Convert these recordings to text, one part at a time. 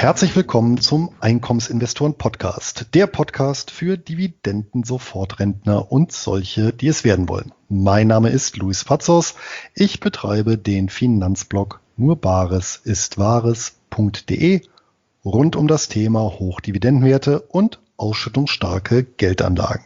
Herzlich willkommen zum Einkommensinvestoren-Podcast, der Podcast für Dividenden-Sofortrentner und solche, die es werden wollen. Mein Name ist Luis Pazos. Ich betreibe den Finanzblog nurbaresistwahres.de rund um das Thema Hochdividendenwerte und ausschüttungsstarke Geldanlagen.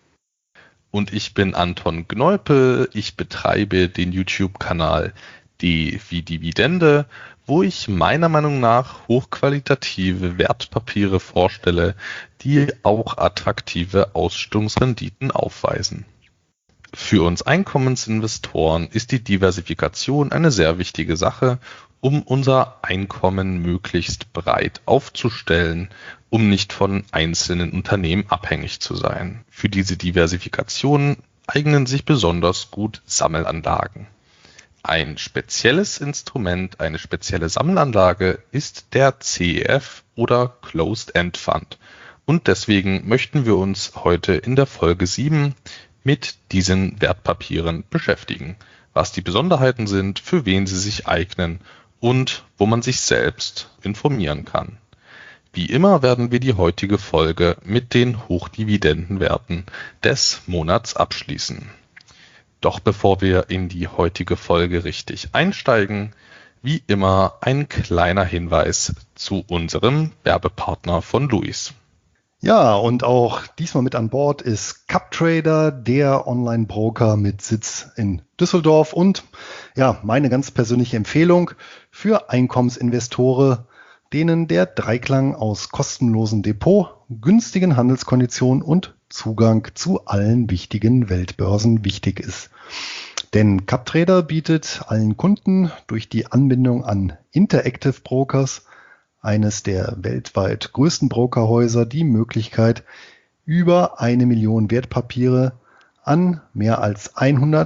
Und ich bin Anton Gneupel. Ich betreibe den YouTube-Kanal D wie Dividende, wo ich meiner Meinung nach hochqualitative Wertpapiere vorstelle, die auch attraktive Ausschüttungsrenditen aufweisen. Für uns Einkommensinvestoren ist die Diversifikation eine sehr wichtige Sache, um unser Einkommen möglichst breit aufzustellen, um nicht von einzelnen Unternehmen abhängig zu sein. Für diese Diversifikation eignen sich besonders gut Sammelanlagen. Ein spezielles Instrument, eine spezielle Sammelanlage ist der CEF oder Closed End Fund. Und deswegen möchten wir uns heute in der Folge 7 mit diesen Wertpapieren beschäftigen, was die Besonderheiten sind, für wen sie sich eignen und wo man sich selbst informieren kann. Wie immer werden wir die heutige Folge mit den Hochdividendenwerten des Monats abschließen. Doch bevor wir in die heutige Folge richtig einsteigen, wie immer ein kleiner Hinweis zu unserem Werbepartner von Luis. Ja, und auch diesmal mit an Bord ist CupTrader, der Online-Broker mit Sitz in Düsseldorf und ja, meine ganz persönliche Empfehlung für Einkommensinvestoren, denen der Dreiklang aus kostenlosem Depot, günstigen Handelskonditionen und Zugang zu allen wichtigen Weltbörsen wichtig ist. Denn CupTrader bietet allen Kunden durch die Anbindung an Interactive Brokers, eines der weltweit größten Brokerhäuser, die Möglichkeit, über 1 Million Wertpapiere an mehr als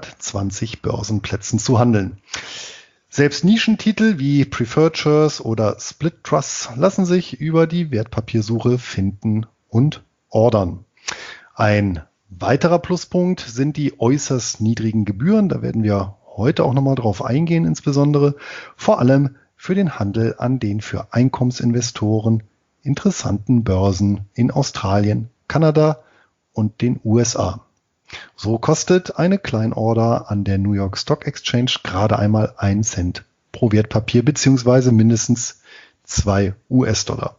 120 Börsenplätzen zu handeln. Selbst Nischentitel wie Preferred Shares oder Split Trusts lassen sich über die Wertpapiersuche finden und ordern. Ein weiterer Pluspunkt sind die äußerst niedrigen Gebühren. Da werden wir heute auch nochmal drauf eingehen, insbesondere vor allem für den Handel an den für Einkommensinvestoren interessanten Börsen in Australien, Kanada und den USA. So kostet eine Kleinorder an der New York Stock Exchange gerade einmal 1 Cent pro Wertpapier bzw. mindestens 2 US-Dollar.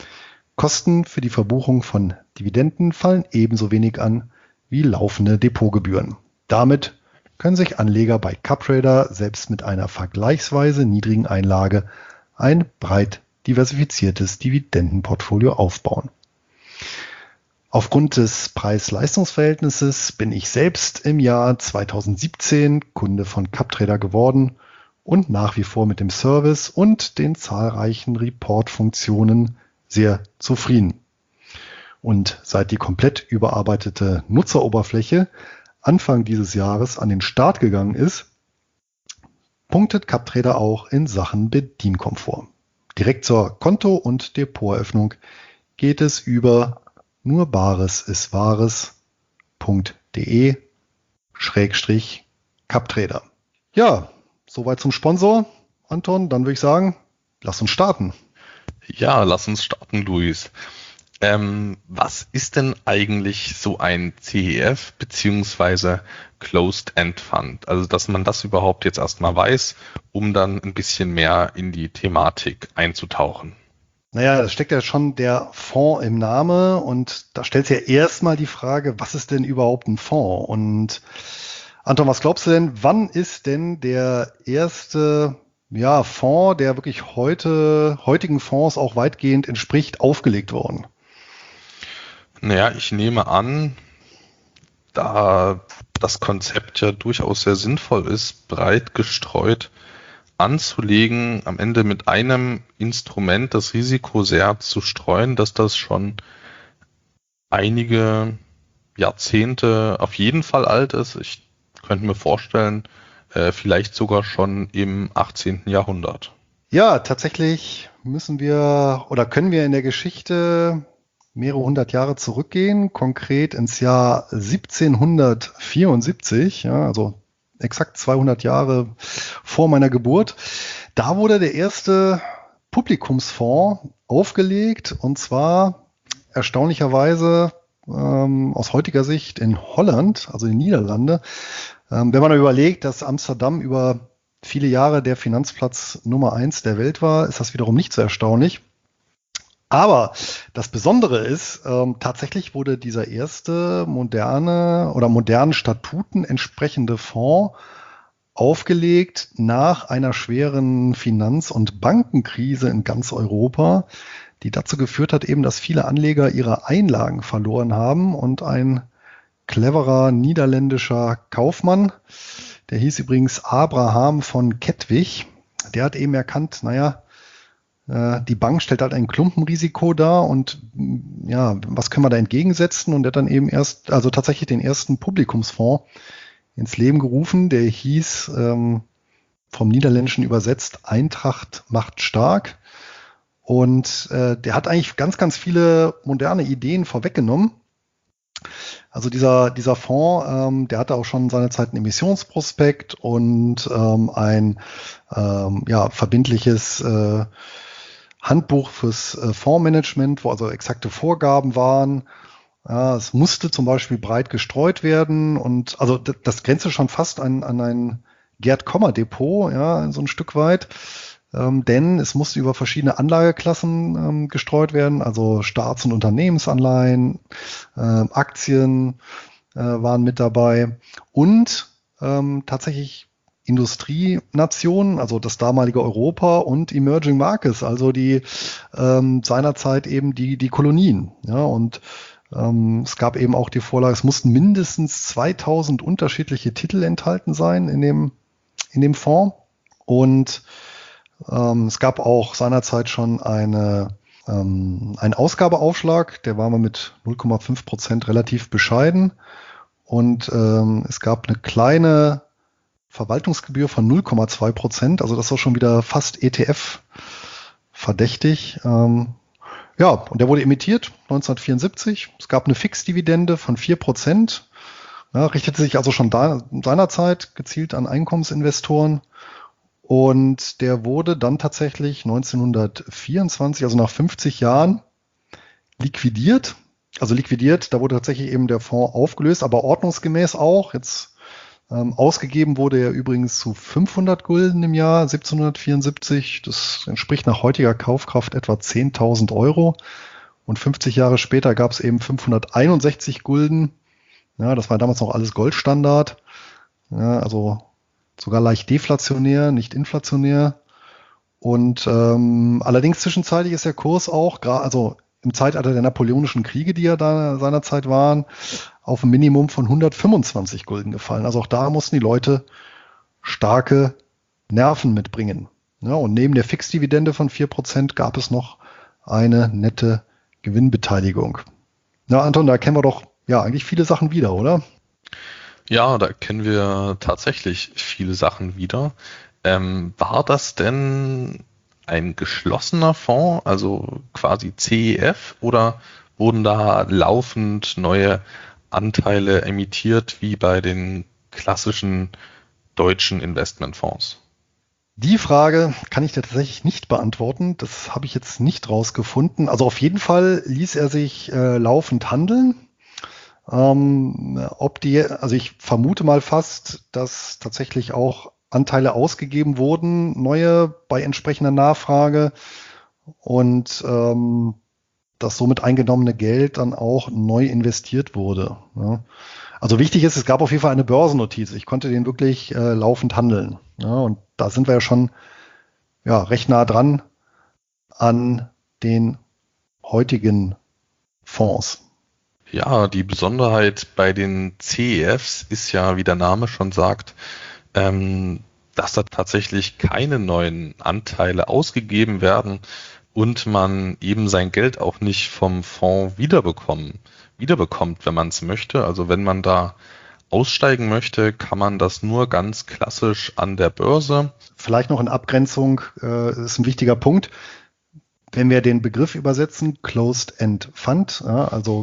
Kosten für die Verbuchung von Dividenden fallen ebenso wenig an wie laufende Depotgebühren. Damit können sich Anleger bei CupTrader selbst mit einer vergleichsweise niedrigen Einlage ein breit diversifiziertes Dividendenportfolio aufbauen. Aufgrund des Preis-Leistungs-Verhältnisses bin ich selbst im Jahr 2017 Kunde von CupTrader geworden und nach wie vor mit dem Service und den zahlreichen Report-Funktionen sehr zufrieden. Und seit die komplett überarbeitete Nutzeroberfläche Anfang dieses Jahres an den Start gegangen ist, punktet CupTrader auch in Sachen Bedienkomfort. Direkt zur Konto- und Depoteröffnung geht es über nurbaresistwahres.de/CupTrader. Ja, soweit zum Sponsor. Anton, dann würde ich sagen, lass uns starten. Ja, lass uns starten, Luis. Was ist denn eigentlich so ein CEF bzw. Closed End Fund? Also, dass man das überhaupt jetzt erstmal weiß, um dann ein bisschen mehr in die Thematik einzutauchen. Naja, da steckt ja schon der Fonds im Namen und da stellt sich ja erstmal die Frage, was ist denn überhaupt ein Fonds? Und Anton, was glaubst du denn, wann ist denn der erste Fonds, der wirklich heutigen Fonds auch weitgehend entspricht, aufgelegt worden? Naja, ich nehme an, da das Konzept ja durchaus sehr sinnvoll ist, breit gestreut anzulegen, am Ende mit einem Instrument das Risiko sehr zu streuen, dass das schon einige Jahrzehnte auf jeden Fall alt ist. Ich könnte mir vorstellen, vielleicht sogar schon im 18. Jahrhundert. Ja, tatsächlich müssen wir oder können wir in der Geschichte mehrere hundert Jahre zurückgehen, konkret ins Jahr 1774, ja, also exakt 200 Jahre vor meiner Geburt. Da wurde der erste Publikumsfonds aufgelegt, und zwar erstaunlicherweise aus heutiger Sicht in Holland, also in den Niederlande. Wenn man überlegt, dass Amsterdam über viele Jahre der Finanzplatz Nummer 1 der Welt war, ist das wiederum nicht so erstaunlich. Aber das Besondere ist, tatsächlich wurde dieser erste modernen Statuten entsprechende Fonds aufgelegt nach einer schweren Finanz- und Bankenkrise in ganz Europa, die dazu geführt hat, eben, dass viele Anleger ihre Einlagen verloren haben, und ein cleverer niederländischer Kaufmann, der hieß übrigens Abraham von Kettwig, der hat eben erkannt, die Bank stellt halt ein Klumpenrisiko dar, und ja, was können wir da entgegensetzen? Und der hat dann eben tatsächlich den ersten Publikumsfonds ins Leben gerufen, der hieß, vom Niederländischen übersetzt, Eintracht macht stark. Und der hat eigentlich ganz, ganz viele moderne Ideen vorweggenommen. Also dieser Fonds, der hatte auch schon seinerzeit ein Emissionsprospekt und ein verbindliches Handbuch fürs Fondsmanagement, wo also exakte Vorgaben waren. Ja, es musste zum Beispiel breit gestreut werden, und also das grenzte schon fast an ein Gerd-Kommer-Depot, ja, so ein Stück weit. Denn es musste über verschiedene Anlageklassen gestreut werden, also Staats- und Unternehmensanleihen, Aktien waren mit dabei, und tatsächlich Industrienationen, also das damalige Europa, und Emerging Markets, also die seinerzeit eben die Kolonien. Ja, und es gab eben auch die Vorlage, es mussten mindestens 2000 unterschiedliche Titel enthalten sein in dem Fonds, und es gab auch seinerzeit schon einen Ausgabeaufschlag, der war mal mit 0,5% relativ bescheiden, und es gab eine kleine Verwaltungsgebühr von 0,2%, also das war schon wieder fast ETF verdächtig. Und der wurde emittiert 1974. Es gab eine Fixdividende von 4%. Ja, richtete sich also schon seinerzeit gezielt an Einkommensinvestoren. Und der wurde dann tatsächlich 1924, also nach 50 Jahren, liquidiert. Also liquidiert, da wurde tatsächlich eben der Fonds aufgelöst, aber ordnungsgemäß auch. Jetzt ausgegeben wurde er übrigens zu 500 Gulden im Jahr 1774. Das entspricht nach heutiger Kaufkraft etwa 10.000 Euro. Und 50 Jahre später gab es eben 561 Gulden. Ja, das war damals noch alles Goldstandard. Ja, also sogar leicht deflationär, nicht inflationär. Und allerdings zwischenzeitlich ist der Kurs auch, also im Zeitalter der Napoleonischen Kriege, die ja da seinerzeit waren, auf ein Minimum von 125 Gulden gefallen. Also auch da mussten die Leute starke Nerven mitbringen. Ja, und neben der Fixdividende von 4% gab es noch eine nette Gewinnbeteiligung. Na, Anton, da kennen wir doch ja eigentlich viele Sachen wieder, oder? Ja, da kennen wir tatsächlich viele Sachen wieder. War das denn ein geschlossener Fonds, also quasi CEF, oder wurden da laufend neue Anteile emittiert, wie bei den klassischen deutschen Investmentfonds? Die Frage kann ich dir tatsächlich nicht beantworten. Das habe ich jetzt nicht rausgefunden. Also auf jeden Fall ließ er sich laufend handeln. Also ich vermute mal fast, dass tatsächlich auch Anteile ausgegeben wurden, neue bei entsprechender Nachfrage, und das somit eingenommene Geld dann auch neu investiert wurde. Ja. Also wichtig ist, es gab auf jeden Fall eine Börsennotiz. Ich konnte den wirklich laufend handeln. Ja, und da sind wir ja schon recht nah dran an den heutigen Fonds. Ja, die Besonderheit bei den CEFs ist ja, wie der Name schon sagt, dass da tatsächlich keine neuen Anteile ausgegeben werden und man eben sein Geld auch nicht vom Fonds wiederbekommt, wenn man es möchte. Also wenn man da aussteigen möchte, kann man das nur ganz klassisch an der Börse. Vielleicht noch in Abgrenzung, ist ein wichtiger Punkt. Wenn wir den Begriff übersetzen, Closed End Fund, also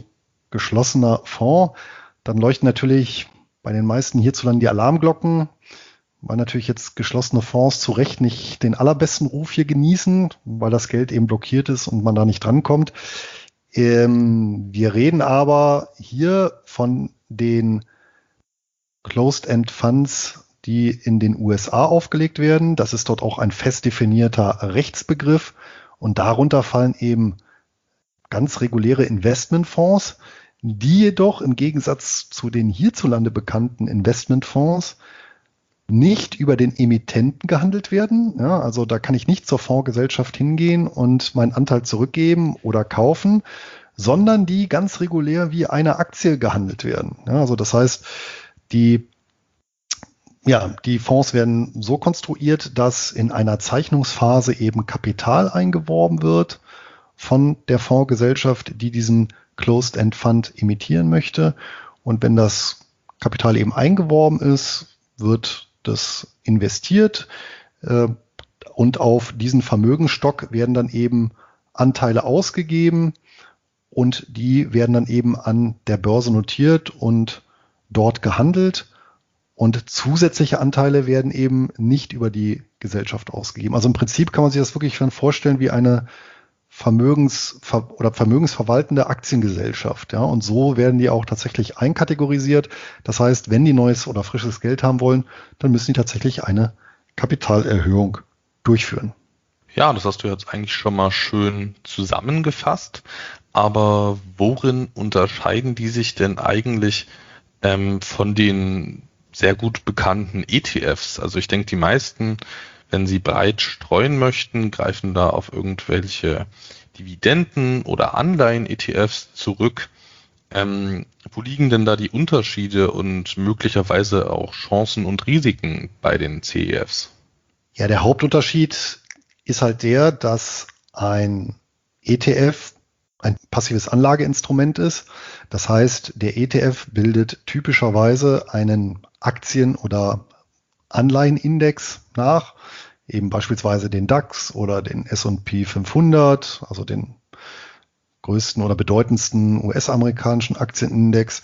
geschlossener Fonds, dann leuchten natürlich bei den meisten hierzulande die Alarmglocken, weil natürlich jetzt geschlossene Fonds zu Recht nicht den allerbesten Ruf hier genießen, weil das Geld eben blockiert ist und man da nicht drankommt. Wir reden aber hier von den Closed-End Funds, die in den USA aufgelegt werden. Das ist dort auch ein fest definierter Rechtsbegriff und darunter fallen eben ganz reguläre Investmentfonds, die jedoch im Gegensatz zu den hierzulande bekannten Investmentfonds nicht über den Emittenten gehandelt werden. Ja, also da kann ich nicht zur Fondsgesellschaft hingehen und meinen Anteil zurückgeben oder kaufen, sondern die ganz regulär wie eine Aktie gehandelt werden. Ja, also das heißt, die Fonds werden so konstruiert, dass in einer Zeichnungsphase eben Kapital eingeworben wird von der Fondsgesellschaft, die diesen Closed-End Fund emittieren möchte. Und wenn das Kapital eben eingeworben ist, wird das investiert und auf diesen Vermögensstock werden dann eben Anteile ausgegeben und die werden dann eben an der Börse notiert und dort gehandelt. Und zusätzliche Anteile werden eben nicht über die Gesellschaft ausgegeben. Also im Prinzip kann man sich das wirklich vorstellen wie eine vermögensverwaltende Aktiengesellschaft. Ja, und so werden die auch tatsächlich einkategorisiert. Das heißt, wenn die neues oder frisches Geld haben wollen, dann müssen die tatsächlich eine Kapitalerhöhung durchführen. Ja, das hast du jetzt eigentlich schon mal schön zusammengefasst. Aber worin unterscheiden die sich denn eigentlich von den sehr gut bekannten ETFs? Also ich denke, die meisten, wenn sie breit streuen möchten, greifen da auf irgendwelche Dividenden- oder Anleihen-ETFs zurück. Wo liegen denn da die Unterschiede und möglicherweise auch Chancen und Risiken bei den CEFs? Ja, der Hauptunterschied ist halt der, dass ein ETF ein passives Anlageinstrument ist. Das heißt, der ETF bildet typischerweise einen Aktien- oder Anleihenindex nach, eben beispielsweise den DAX oder den S&P 500, also den größten oder bedeutendsten US-amerikanischen Aktienindex.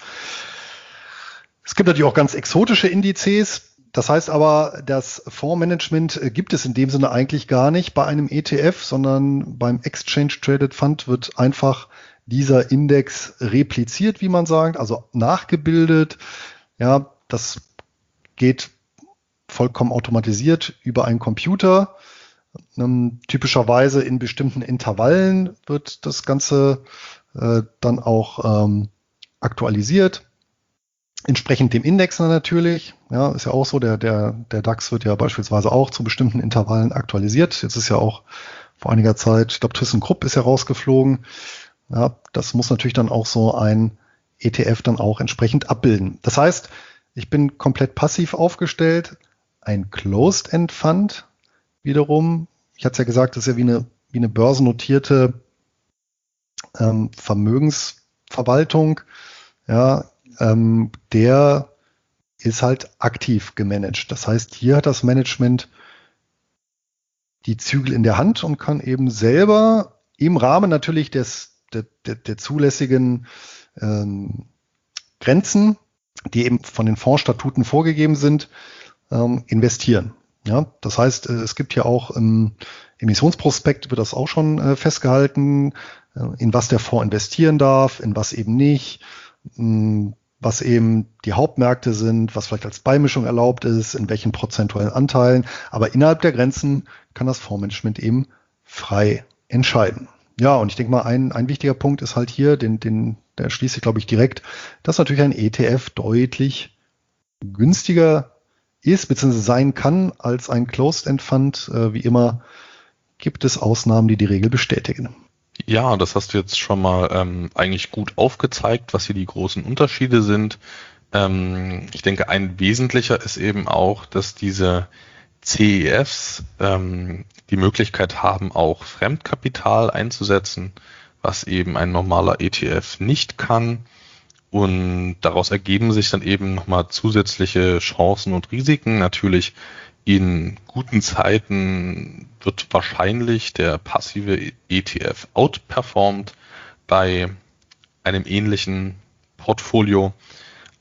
Es gibt natürlich auch ganz exotische Indizes. Das heißt aber, das Fondsmanagement gibt es in dem Sinne eigentlich gar nicht bei einem ETF, sondern beim Exchange Traded Fund wird einfach dieser Index repliziert, wie man sagt, also nachgebildet. Ja, das geht vollkommen automatisiert über einen Computer. Typischerweise in bestimmten Intervallen wird das Ganze dann auch aktualisiert. Entsprechend dem Index natürlich. Ja, ist ja auch so, der DAX wird ja beispielsweise auch zu bestimmten Intervallen aktualisiert. Jetzt ist ja auch vor einiger Zeit, ich glaube, ThyssenKrupp ist ja rausgeflogen. Ja, das muss natürlich dann auch so ein ETF dann auch entsprechend abbilden. Das heißt, ich bin komplett passiv aufgestellt. Ein Closed-End Fund wiederum, ich hatte es ja gesagt, das ist ja wie eine börsennotierte Vermögensverwaltung. Ja, der ist halt aktiv gemanagt. Das heißt, hier hat das Management die Zügel in der Hand und kann eben selber im Rahmen natürlich der zulässigen Grenzen, die eben von den Fondsstatuten vorgegeben sind, investieren. Ja, das heißt, es gibt ja auch im Emissionsprospekt wird das auch schon festgehalten, in was der Fonds investieren darf, in was eben nicht, was eben die Hauptmärkte sind, was vielleicht als Beimischung erlaubt ist, in welchen prozentuellen Anteilen. Aber innerhalb der Grenzen kann das Fondsmanagement eben frei entscheiden. Ja, und ich denke mal, ein wichtiger Punkt ist halt hier, der schließe ich, glaube ich, direkt, dass natürlich ein ETF deutlich günstiger ist, bzw. sein kann als ein Closed-End-Fund. Wie immer gibt es Ausnahmen, die die Regel bestätigen. Ja, das hast du jetzt schon mal eigentlich gut aufgezeigt, was hier die großen Unterschiede sind. Ich denke, ein wesentlicher ist eben auch, dass diese CEFs die Möglichkeit haben, auch Fremdkapital einzusetzen, was eben ein normaler ETF nicht kann. Und daraus ergeben sich dann eben nochmal zusätzliche Chancen und Risiken. Natürlich in guten Zeiten wird wahrscheinlich der passive ETF outperformed bei einem ähnlichen Portfolio.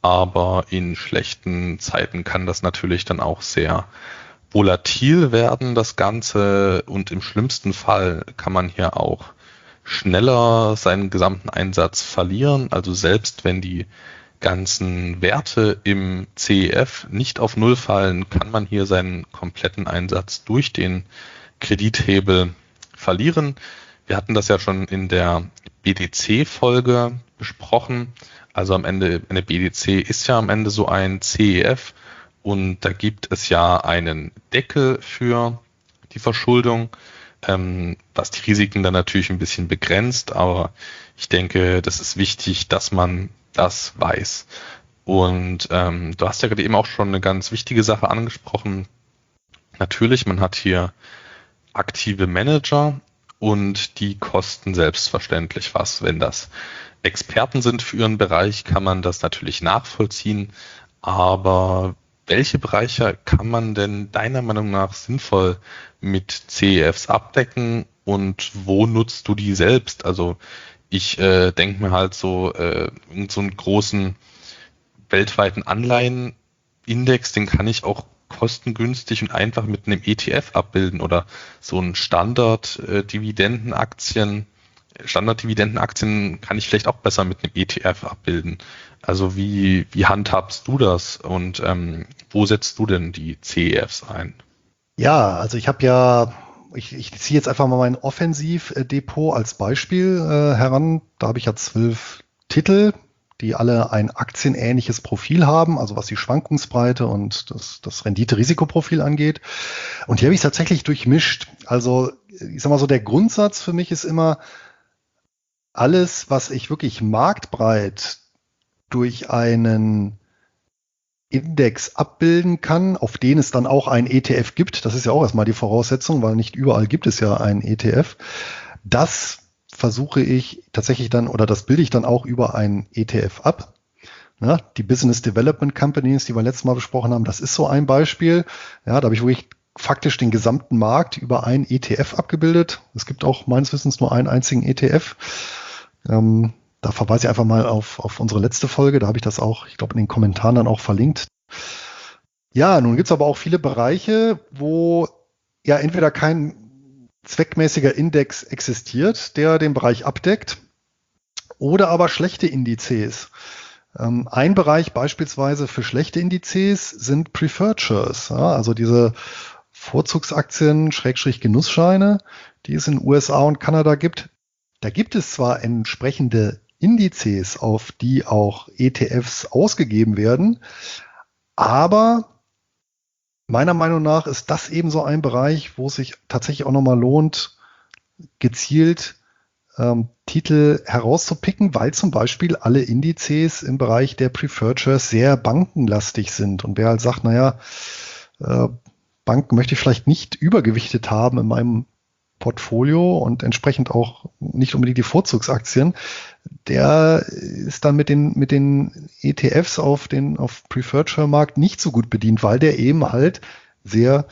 aber in schlechten Zeiten kann das natürlich dann auch sehr volatil werden, das Ganze, und im schlimmsten Fall kann man hier auch schneller seinen gesamten Einsatz verlieren. Also selbst wenn die ganzen Werte im CEF nicht auf Null fallen, kann man hier seinen kompletten Einsatz durch den Kredithebel verlieren. Wir hatten das ja schon in der BDC-Folge besprochen. Also am Ende, eine BDC ist ja am Ende so ein CEF und da gibt es ja einen Deckel für die Verschuldung, was die Risiken dann natürlich ein bisschen begrenzt, aber ich denke, das ist wichtig, dass man das weiß. Und du hast ja gerade eben auch schon eine ganz wichtige Sache angesprochen. Natürlich, man hat hier aktive Manager und die kosten selbstverständlich was. Wenn das Experten sind für ihren Bereich, kann man das natürlich nachvollziehen. Aber welche Bereiche kann man denn deiner Meinung nach sinnvoll mit CEFs abdecken und wo nutzt du die selbst? Also ich denke mir halt so, so einen großen weltweiten Anleihenindex, den kann ich auch kostengünstig und einfach mit einem ETF abbilden oder so ein Standarddividendenaktien kann ich vielleicht auch besser mit einem ETF abbilden. Also wie handhabst du das und wo setzt du denn die CEFs ein? Ja, also ich ziehe jetzt einfach mal mein Offensivdepot als Beispiel heran. Da habe ich ja 12 Titel, die alle ein aktienähnliches Profil haben, also was die Schwankungsbreite und das Rendite-Risikoprofil angeht. Und hier habe ich es tatsächlich durchmischt. Also ich sag mal so, der Grundsatz für mich ist immer, alles, was ich wirklich marktbreit durch einen Index abbilden kann, auf den es dann auch ein ETF gibt, das ist ja auch erstmal die Voraussetzung, weil nicht überall gibt es ja einen ETF, das versuche ich tatsächlich dann, oder das bilde ich dann auch über einen ETF ab. Ja, die Business Development Companies, die wir letztes Mal besprochen haben, das ist so ein Beispiel. Ja, da habe ich wirklich faktisch den gesamten Markt über einen ETF abgebildet. Es gibt auch meines Wissens nur einen einzigen ETF. Da verweise ich einfach mal auf unsere letzte Folge. Da habe ich das auch, ich glaube, in den Kommentaren dann auch verlinkt. Ja, nun gibt es aber auch viele Bereiche, wo ja entweder kein zweckmäßiger Index existiert, der den Bereich abdeckt, oder aber schlechte Indizes. Ein Bereich beispielsweise für schlechte Indizes sind Preferred Shares, ja, also diese Vorzugsaktien, Genussscheine, die es in den USA und Kanada gibt. Da gibt es zwar entsprechende Indizes, auf die auch ETFs ausgegeben werden, aber meiner Meinung nach ist das eben so ein Bereich, wo es sich tatsächlich auch nochmal lohnt, gezielt Titel herauszupicken, weil zum Beispiel alle Indizes im Bereich der Preferred Shares sehr bankenlastig sind. Und wer halt sagt, naja, Banken möchte ich vielleicht nicht übergewichtet haben in meinem Portfolio und entsprechend auch nicht unbedingt die Vorzugsaktien, der ist dann mit den ETFs auf Preferred Share Markt nicht so gut bedient, weil der eben halt sehr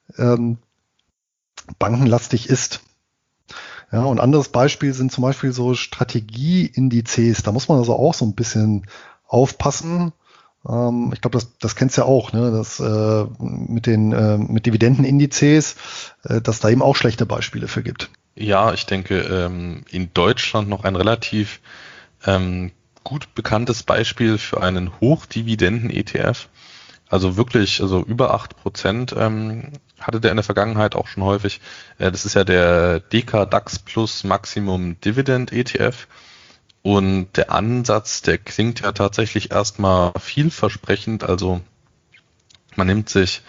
bankenlastig ist. Ja, und anderes Beispiel sind zum Beispiel so Strategieindizes. Da muss man also auch so ein bisschen aufpassen. Ich glaube, das kennst du ja auch, ne? Das mit Dividendenindizes, dass da eben auch schlechte Beispiele für gibt. Ja, ich denke, in Deutschland noch ein relativ gut bekanntes Beispiel für einen Hochdividenden-ETF. Also wirklich, also über 8% hatte der in der Vergangenheit auch schon häufig. Das ist ja der DK DAX Plus Maximum Dividend ETF. Und der Ansatz, der klingt ja tatsächlich erstmal vielversprechend. Also man nimmt sich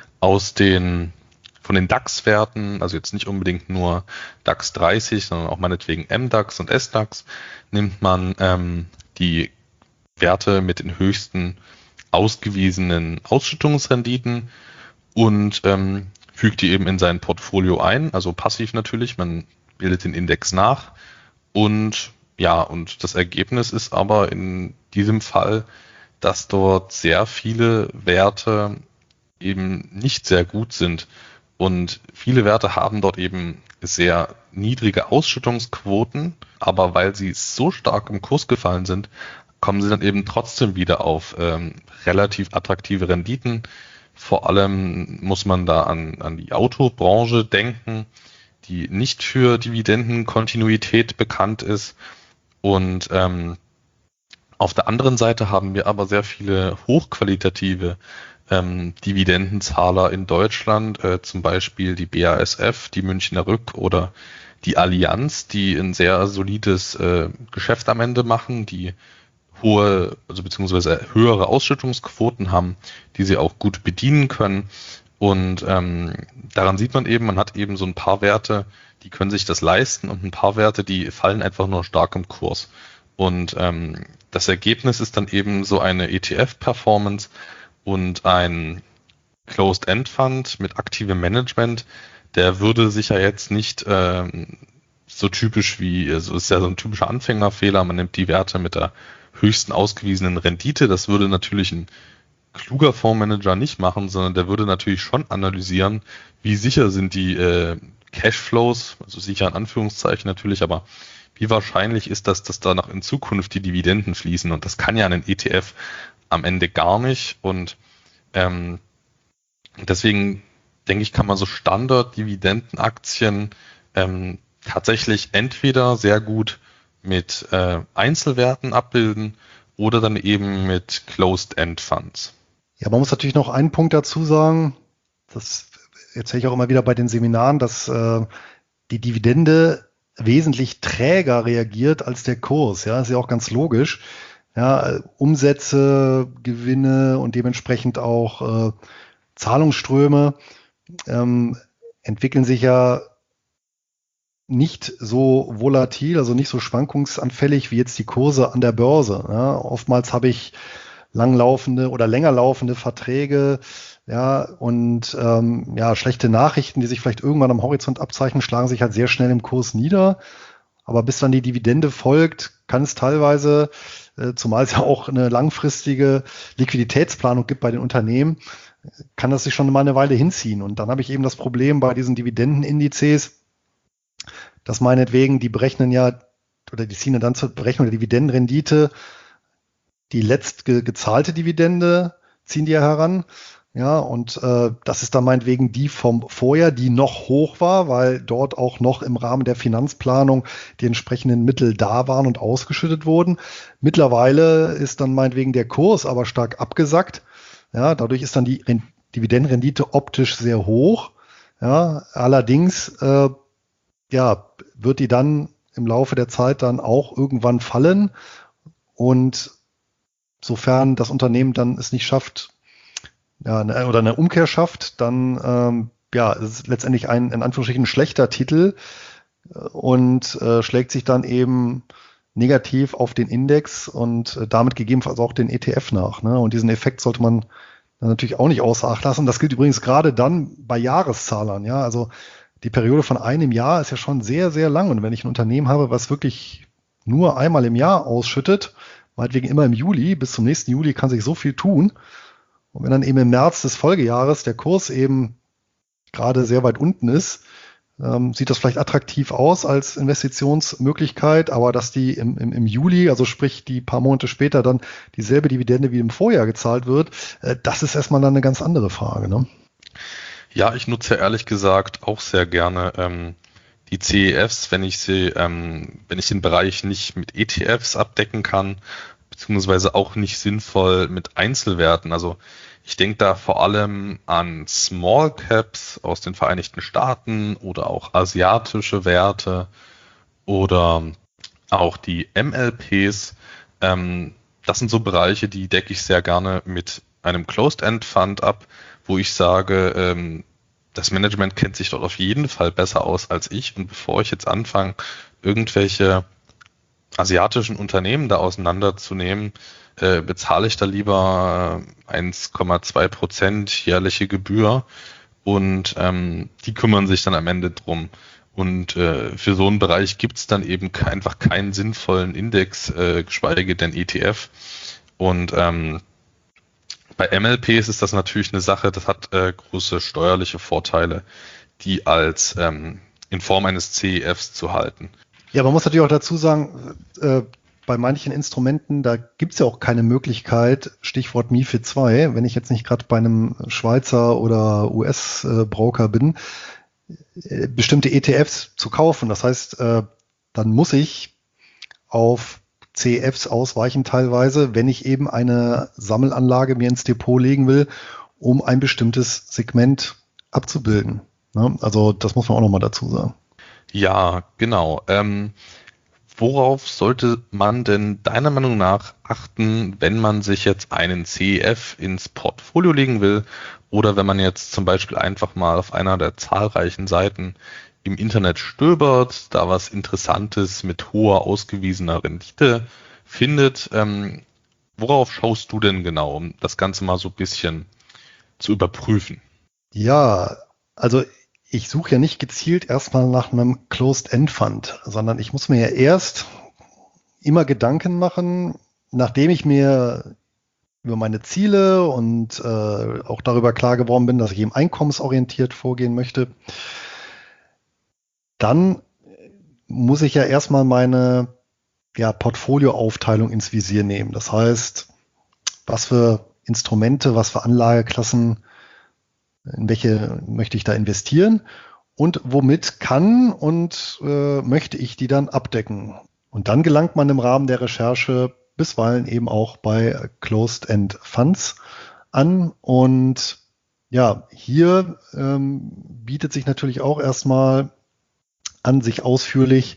von den DAX-Werten, also jetzt nicht unbedingt nur DAX 30, sondern auch meinetwegen MDAX und SDAX, nimmt man die Werte mit den höchsten ausgewiesenen Ausschüttungsrenditen und fügt die eben in sein Portfolio ein, also passiv natürlich, man bildet den Index nach und ja, und das Ergebnis ist aber in diesem Fall, dass dort sehr viele Werte eben nicht sehr gut sind und viele Werte haben dort eben sehr niedrige Ausschüttungsquoten, aber weil sie so stark im Kurs gefallen sind, kommen sie dann eben trotzdem wieder auf relativ attraktive Renditen. Vor allem muss man da an die Autobranche denken, die nicht für Dividendenkontinuität bekannt ist. Und auf der anderen Seite haben wir aber sehr viele hochqualitative Dividendenzahler in Deutschland, zum Beispiel die BASF, die Münchner Rück oder die Allianz, die ein sehr solides Geschäft am Ende machen, die hohe, also beziehungsweise höhere Ausschüttungsquoten haben, die sie auch gut bedienen können. Und daran sieht man eben, man hat eben so ein paar Werte, die können sich das leisten und ein paar Werte, die fallen einfach nur stark im Kurs. Und das Ergebnis ist dann eben so eine ETF-Performance und ein Closed-End-Fund mit aktivem Management, der würde sich ja jetzt nicht so typisch wie, also ist ja so ein typischer Anfängerfehler, man nimmt die Werte mit der höchsten ausgewiesenen Rendite, das würde natürlich ein kluger Fondsmanager nicht machen, sondern der würde natürlich schon analysieren, wie sicher sind die Cashflows, also sicher in Anführungszeichen natürlich, aber wie wahrscheinlich ist das, dass da noch in Zukunft die Dividenden fließen, und das kann ja ein ETF am Ende gar nicht, und deswegen denke ich, kann man so Standard-Dividendenaktien tatsächlich entweder sehr gut mit Einzelwerten abbilden oder dann eben mit Closed-End-Funds. Ja, man muss natürlich noch einen Punkt dazu sagen, das erzähle ich auch immer wieder bei den Seminaren, dass die Dividende wesentlich träger reagiert als der Kurs. Ja, ist ja auch ganz logisch. Ja, Umsätze, Gewinne und dementsprechend auch Zahlungsströme entwickeln sich ja nicht so volatil, also nicht so schwankungsanfällig wie jetzt die Kurse an der Börse. Ja, oftmals habe ich langlaufende oder länger laufende Verträge, ja, und schlechte Nachrichten, die sich vielleicht irgendwann am Horizont abzeichnen, schlagen sich halt sehr schnell im Kurs nieder. Aber bis dann die Dividende folgt, kann es teilweise, zumal es ja auch eine langfristige Liquiditätsplanung gibt bei den Unternehmen, kann das sich schon mal eine Weile hinziehen. Und dann habe ich eben das Problem bei diesen Dividendenindizes, dass meinetwegen die berechnen ja, oder die ziehen dann zur Berechnung der Dividendenrendite die letzt gezahlte Dividende, ziehen die ja heran. Ja, und das ist dann meinetwegen die vom Vorjahr, die noch hoch war, weil dort auch noch im Rahmen der Finanzplanung die entsprechenden Mittel da waren und ausgeschüttet wurden. Mittlerweile ist dann meinetwegen der Kurs aber stark abgesackt. Ja, dadurch ist dann die Dividendenrendite optisch sehr hoch. Ja, allerdings wird die dann im Laufe der Zeit dann auch irgendwann fallen. Und sofern das Unternehmen dann es nicht schafft, oder eine Umkehr schafft, dann ist es letztendlich ein in Anführungsstrichen schlechter Titel und schlägt sich dann eben negativ auf den Index und damit gegebenenfalls auch den ETF nach. Ne? Und diesen Effekt sollte man dann natürlich auch nicht außer Acht lassen. Das gilt übrigens gerade dann bei Jahreszahlern. Ja, also die Periode von einem Jahr ist ja schon sehr, sehr lang. Und wenn ich ein Unternehmen habe, was wirklich nur einmal im Jahr ausschüttet, meinetwegen immer im Juli, bis zum nächsten Juli kann sich so viel tun. Und wenn dann eben im März des Folgejahres der Kurs eben gerade sehr weit unten ist, sieht das vielleicht attraktiv aus als Investitionsmöglichkeit, aber dass die im Juli, also sprich die paar Monate später, dann dieselbe Dividende wie im Vorjahr gezahlt wird, das ist erstmal dann eine ganz andere Frage, ne? Ja, ich nutze ehrlich gesagt auch sehr gerne die CEFs, wenn ich den Bereich nicht mit ETFs abdecken kann, beziehungsweise auch nicht sinnvoll mit Einzelwerten. Also ich denke da vor allem an Small Caps aus den Vereinigten Staaten oder auch asiatische Werte oder auch die MLPs. Das sind so Bereiche, die decke ich sehr gerne mit einem Closed-End-Fund ab, wo ich sage, das Management kennt sich dort auf jeden Fall besser aus als ich. Und bevor ich jetzt anfange, irgendwelche asiatischen Unternehmen da auseinanderzunehmen, bezahle ich da lieber 1,2% jährliche Gebühr und die kümmern sich dann am Ende drum. Und für so einen Bereich gibt es dann eben einfach keinen sinnvollen Index, geschweige denn ETF. Und bei MLPs ist das natürlich eine Sache, das hat große steuerliche Vorteile, die als in Form eines CEFs zu halten. Ja, man muss natürlich auch dazu sagen, bei manchen Instrumenten, da gibt es ja auch keine Möglichkeit, Stichwort MiFID II, wenn ich jetzt nicht gerade bei einem Schweizer oder US-Broker bin, bestimmte ETFs zu kaufen. Das heißt, dann muss ich auf CEFs ausweichen teilweise, wenn ich eben eine Sammelanlage mir ins Depot legen will, um ein bestimmtes Segment abzubilden. Ne? Also das muss man auch nochmal dazu sagen. Ja, genau. Worauf sollte man denn deiner Meinung nach achten, wenn man sich jetzt einen CEF ins Portfolio legen will oder wenn man jetzt zum Beispiel einfach mal auf einer der zahlreichen Seiten im Internet stöbert, da was Interessantes mit hoher ausgewiesener Rendite findet? Worauf schaust du denn genau, um das Ganze mal so ein bisschen zu überprüfen? Ja, also ich suche ja nicht gezielt erstmal nach einem Closed-End-Fund, sondern ich muss mir ja erst immer Gedanken machen, nachdem ich mir über meine Ziele und auch darüber klar geworden bin, dass ich eben einkommensorientiert vorgehen möchte, dann muss ich ja erstmal meine Portfolioaufteilung ins Visier nehmen. Das heißt, was für Instrumente, was für Anlageklassen, in welche möchte ich da investieren und womit kann und möchte ich die dann abdecken. Und dann gelangt man im Rahmen der Recherche bisweilen eben auch bei Closed-End Funds an. Und ja, hier bietet sich natürlich auch erstmal an, sich ausführlich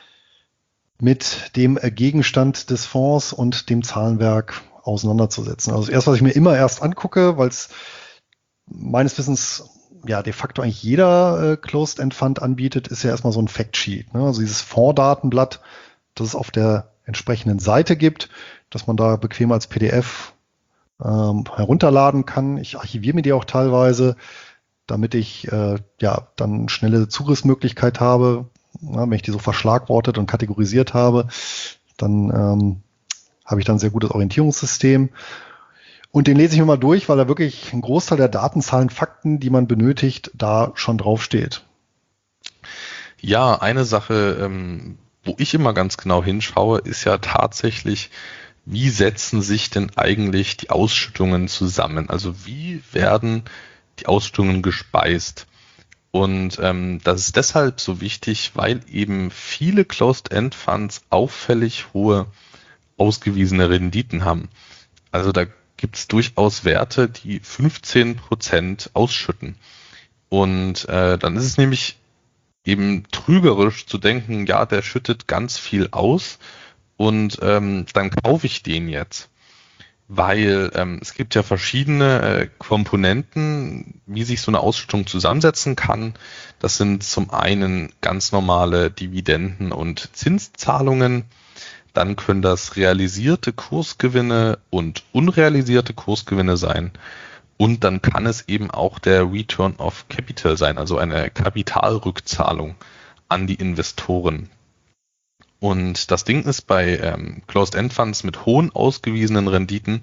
mit dem Gegenstand des Fonds und dem Zahlenwerk auseinanderzusetzen. Also erst, was ich mir immer erst angucke, weil es meines Wissens ja de facto eigentlich jeder Closed-End-Fund anbietet, ist ja erstmal so ein Factsheet. Ne? Also dieses Fondsdatenblatt, das es auf der entsprechenden Seite gibt, dass man da bequem als PDF herunterladen kann. Ich archiviere mir die auch teilweise, damit ich dann schnelle Zugriffsmöglichkeit habe. Ja, wenn ich die so verschlagwortet und kategorisiert habe, dann habe ich dann ein sehr gutes Orientierungssystem. Und den lese ich mir mal durch, weil da wirklich ein Großteil der Datenzahlen, Fakten, die man benötigt, da schon draufsteht. Ja, eine Sache, wo ich immer ganz genau hinschaue, ist ja tatsächlich, wie setzen sich denn eigentlich die Ausschüttungen zusammen? Also wie werden die Ausschüttungen gespeist? Und das ist deshalb so wichtig, weil eben viele Closed-End-Funds auffällig hohe ausgewiesene Renditen haben. Also da gibt es durchaus Werte, die 15% ausschütten. Und dann ist es nämlich eben trügerisch zu denken, ja, der schüttet ganz viel aus und dann kaufe ich den jetzt. Weil es gibt ja verschiedene Komponenten, wie sich so eine Ausschüttung zusammensetzen kann. Das sind zum einen ganz normale Dividenden- und Zinszahlungen. Dann können das realisierte Kursgewinne und unrealisierte Kursgewinne sein. Und dann kann es eben auch der Return of Capital sein, also eine Kapitalrückzahlung an die Investoren. Und das Ding ist bei Closed-End-Funds mit hohen ausgewiesenen Renditen,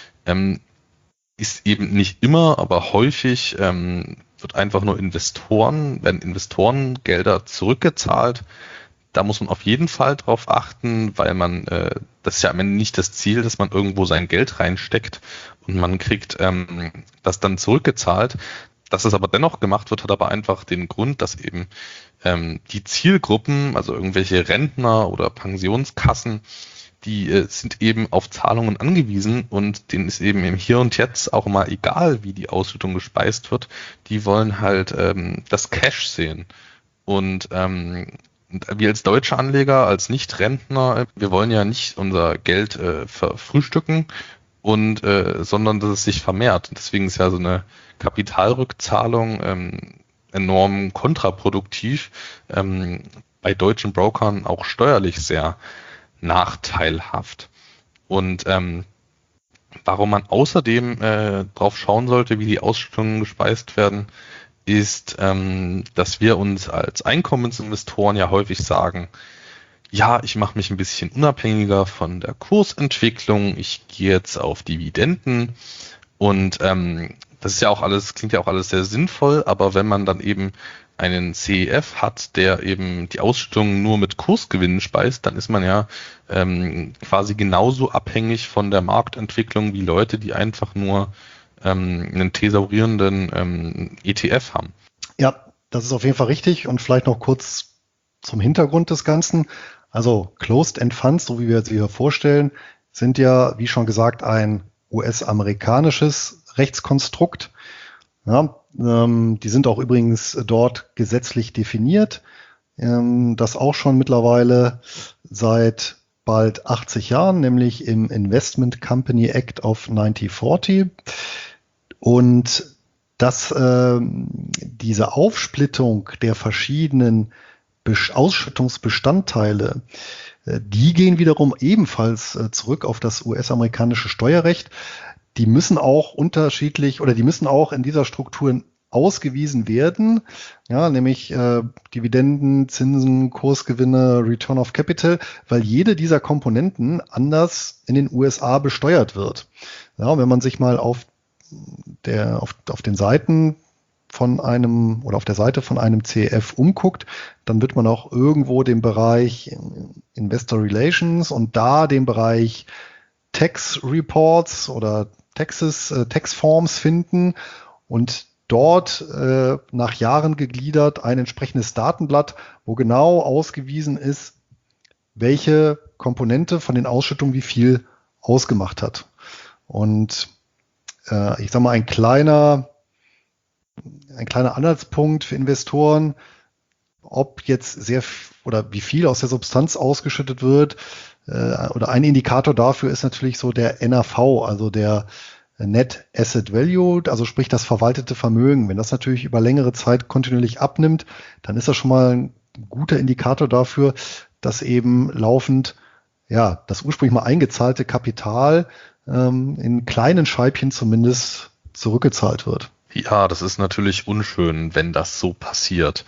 ist eben nicht immer, aber häufig wird einfach nur werden Investorengelder zurückgezahlt. Da muss man auf jeden Fall drauf achten, weil das ist ja am Ende nicht das Ziel, dass man irgendwo sein Geld reinsteckt und man kriegt das dann zurückgezahlt. Dass es aber dennoch gemacht wird, hat aber einfach den Grund, dass eben die Zielgruppen, also irgendwelche Rentner oder Pensionskassen, die sind eben auf Zahlungen angewiesen und denen ist eben im Hier und Jetzt auch mal egal, wie die Ausschüttung gespeist wird. Die wollen halt das Cash sehen. Und wir als deutsche Anleger, als Nicht-Rentner, wir wollen ja nicht unser Geld verfrühstücken sondern dass es sich vermehrt. Deswegen ist ja so eine Kapitalrückzahlung enorm kontraproduktiv, bei deutschen Brokern auch steuerlich sehr nachteilhaft. Und warum man außerdem drauf schauen sollte, wie die Ausschüttungen gespeist werden, ist, dass wir uns als Einkommensinvestoren ja häufig sagen, ja, ich mache mich ein bisschen unabhängiger von der Kursentwicklung, ich gehe jetzt auf Dividenden und das ist ja auch alles, klingt ja auch alles sehr sinnvoll, aber wenn man dann eben einen CEF hat, der eben die Ausschüttung nur mit Kursgewinnen speist, dann ist man ja quasi genauso abhängig von der Marktentwicklung wie Leute, die einfach nur einen thesaurierenden ETF haben. Ja, das ist auf jeden Fall richtig. Und vielleicht noch kurz zum Hintergrund des Ganzen. Also Closed-End Funds, so wie wir sie hier vorstellen, sind ja, wie schon gesagt, ein US-amerikanisches Rechtskonstrukt. Ja, die sind auch übrigens dort gesetzlich definiert. Das auch schon mittlerweile seit bald 80 Jahren, nämlich im Investment Company Act of 1940. Und dass diese Aufsplittung der verschiedenen Ausschüttungsbestandteile, die gehen wiederum ebenfalls zurück auf das US-amerikanische Steuerrecht. Die müssen auch unterschiedlich oder die müssen auch in dieser Struktur ausgewiesen werden, ja, nämlich Dividenden, Zinsen, Kursgewinne, Return of Capital, weil jede dieser Komponenten anders in den USA besteuert wird. Ja, wenn man sich mal auf den Seiten von einem oder auf der Seite von einem CEF umguckt, dann wird man auch irgendwo den Bereich Investor Relations und da den Bereich Tax Reports oder Tax Forms finden und dort nach Jahren gegliedert ein entsprechendes Datenblatt, wo genau ausgewiesen ist, welche Komponente von den Ausschüttungen wie viel ausgemacht hat. Und ich sage mal, ein kleiner Anhaltspunkt für Investoren, ob jetzt oder wie viel aus der Substanz ausgeschüttet wird, oder ein Indikator dafür ist natürlich so der NAV, also der Net Asset Value, also sprich das verwaltete Vermögen. Wenn das natürlich über längere Zeit kontinuierlich abnimmt, dann ist das schon mal ein guter Indikator dafür, dass eben laufend das ursprünglich mal eingezahlte Kapital in kleinen Scheibchen zumindest zurückgezahlt wird. Ja, das ist natürlich unschön, wenn das so passiert.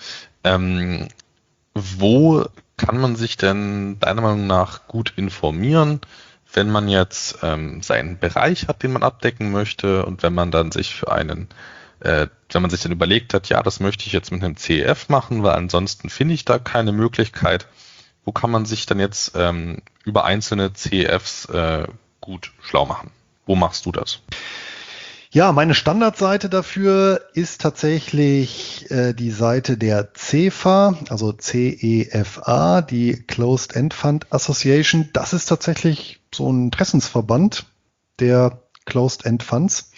Wo kann man sich denn deiner Meinung nach gut informieren, wenn man jetzt seinen Bereich hat, den man abdecken möchte und wenn man dann sich wenn man sich dann überlegt hat, ja, das möchte ich jetzt mit einem CEF machen, weil ansonsten finde ich da keine Möglichkeit. Wo kann man sich dann jetzt über einzelne CEFs gut schlau machen? Wo machst du das? Ja, meine Standardseite dafür ist tatsächlich die Seite der CEFA, also CEFA, die Closed End Fund Association. Das ist tatsächlich so ein Interessensverband der Closed End Funds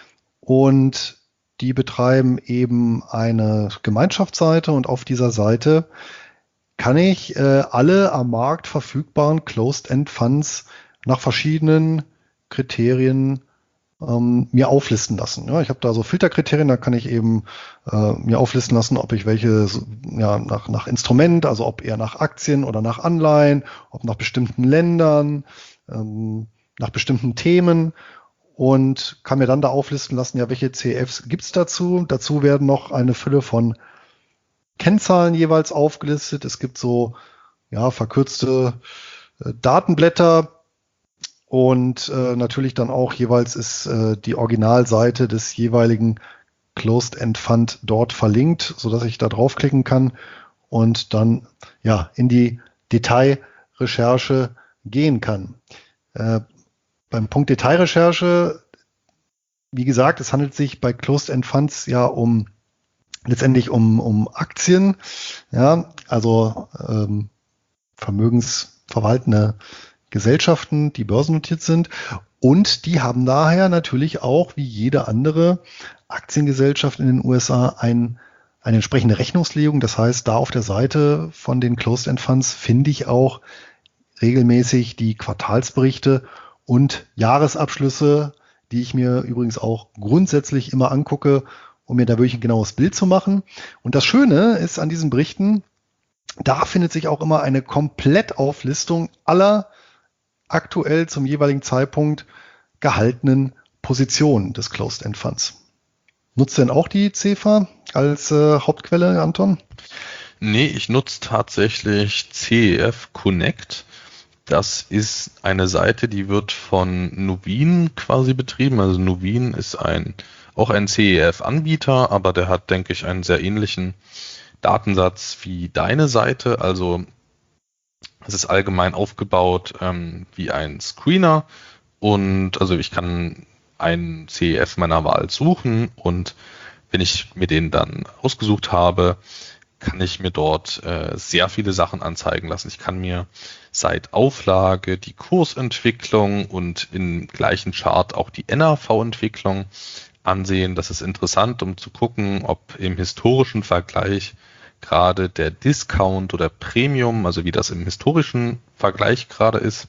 und die betreiben eben eine Gemeinschaftsseite und auf dieser Seite kann ich alle am Markt verfügbaren Closed End Funds nach verschiedenen Kriterien mir auflisten lassen. Ja, ich habe da so Filterkriterien, da kann ich eben mir auflisten lassen, ob ich welche nach Instrument, also ob eher nach Aktien oder nach Anleihen, ob nach bestimmten Ländern, nach bestimmten Themen und kann mir dann da auflisten lassen, ja, welche CEFs gibt's dazu. Dazu werden noch eine Fülle von Kennzahlen jeweils aufgelistet. Es gibt so verkürzte Datenblätter, und natürlich dann auch jeweils ist die Originalseite des jeweiligen Closed End Fund dort verlinkt, sodass ich da draufklicken kann und dann in die Detailrecherche gehen kann. Beim Punkt Detailrecherche, wie gesagt, es handelt sich bei Closed End Funds letztendlich um Aktien, also vermögensverwaltende Gesellschaften, die börsennotiert sind und die haben daher natürlich auch wie jede andere Aktiengesellschaft in den USA eine entsprechende Rechnungslegung. Das heißt, da auf der Seite von den Closed End Funds finde ich auch regelmäßig die Quartalsberichte und Jahresabschlüsse, die ich mir übrigens auch grundsätzlich immer angucke, um mir da wirklich ein genaues Bild zu machen. Und das Schöne ist an diesen Berichten, da findet sich auch immer eine Komplettauflistung aller aktuell zum jeweiligen Zeitpunkt gehaltenen Positionen des Closed End Funds. Nutzt denn auch die CEFA als Hauptquelle, Anton? Nee, ich nutze tatsächlich CEF Connect. Das ist eine Seite, die wird von Nuveen quasi betrieben. Also Nuveen ist auch ein CEF-Anbieter, aber der hat, denke ich, einen sehr ähnlichen Datensatz wie deine Seite. Also es ist allgemein aufgebaut wie ein Screener. Und also ich kann einen CEF meiner Wahl suchen und wenn ich mir den dann ausgesucht habe, kann ich mir dort sehr viele Sachen anzeigen lassen. Ich kann mir seit Auflage die Kursentwicklung und im gleichen Chart auch die NAV-Entwicklung ansehen. Das ist interessant, um zu gucken, ob im historischen Vergleich gerade der Discount oder Premium, also wie das im historischen Vergleich gerade ist.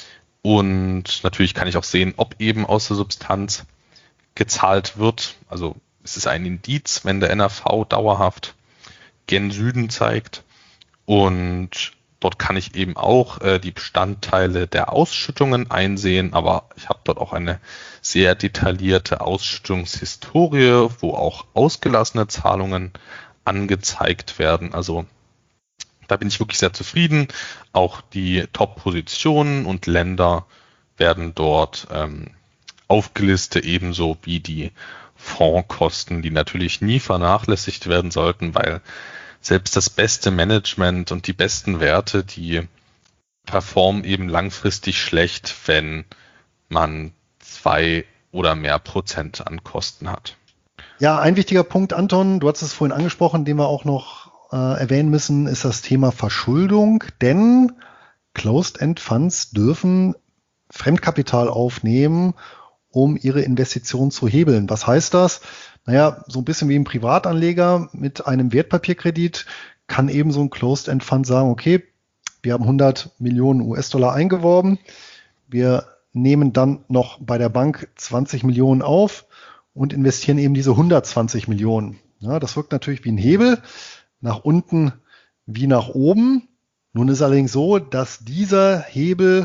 Und natürlich kann ich auch sehen, ob eben aus der Substanz gezahlt wird. Also es ist ein Indiz, wenn der NAV dauerhaft gen Süden zeigt. Und dort kann ich eben auch die Bestandteile der Ausschüttungen einsehen, aber ich habe dort auch eine sehr detaillierte Ausschüttungshistorie, wo auch ausgelassene Zahlungen angezeigt werden. Also da bin ich wirklich sehr zufrieden. Auch die Top-Positionen und Länder werden dort aufgelistet, ebenso wie die Fondskosten, die natürlich nie vernachlässigt werden sollten, weil selbst das beste Management und die besten Werte, die performen eben langfristig schlecht, wenn man 2 oder mehr Prozent an Kosten hat. Ja, ein wichtiger Punkt, Anton, du hast es vorhin angesprochen, den wir auch noch erwähnen müssen, ist das Thema Verschuldung, denn Closed-End Funds dürfen Fremdkapital aufnehmen, um ihre Investitionen zu hebeln. Was heißt das? Naja, so ein bisschen wie ein Privatanleger mit einem Wertpapierkredit kann eben so ein Closed-End Fund sagen, okay, wir haben 100 Millionen US-Dollar eingeworben, wir nehmen dann noch bei der Bank 20 Millionen auf und investieren eben diese 120 Millionen. Ja, das wirkt natürlich wie ein Hebel, nach unten wie nach oben. Nun ist allerdings so, dass dieser Hebel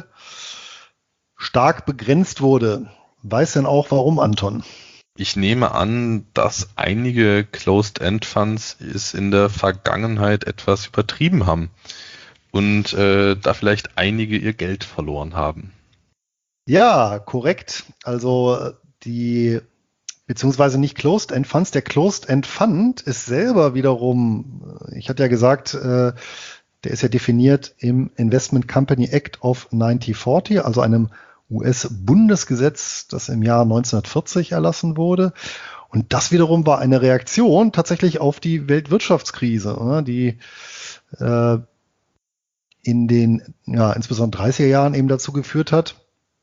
stark begrenzt wurde. Weiß denn auch warum, Anton? Ich nehme an, dass einige Closed-End-Funds es in der Vergangenheit etwas übertrieben haben und da vielleicht einige ihr Geld verloren haben. Ja, korrekt. Also beziehungsweise nicht Closed-End Funds. Der Closed-End Fund ist selber wiederum, ich hatte ja gesagt, der ist ja definiert im Investment Company Act of 1940, also einem US-Bundesgesetz, das im Jahr 1940 erlassen wurde. Und das wiederum war eine Reaktion tatsächlich auf die Weltwirtschaftskrise, die in den insbesondere 30er Jahren eben dazu geführt hat,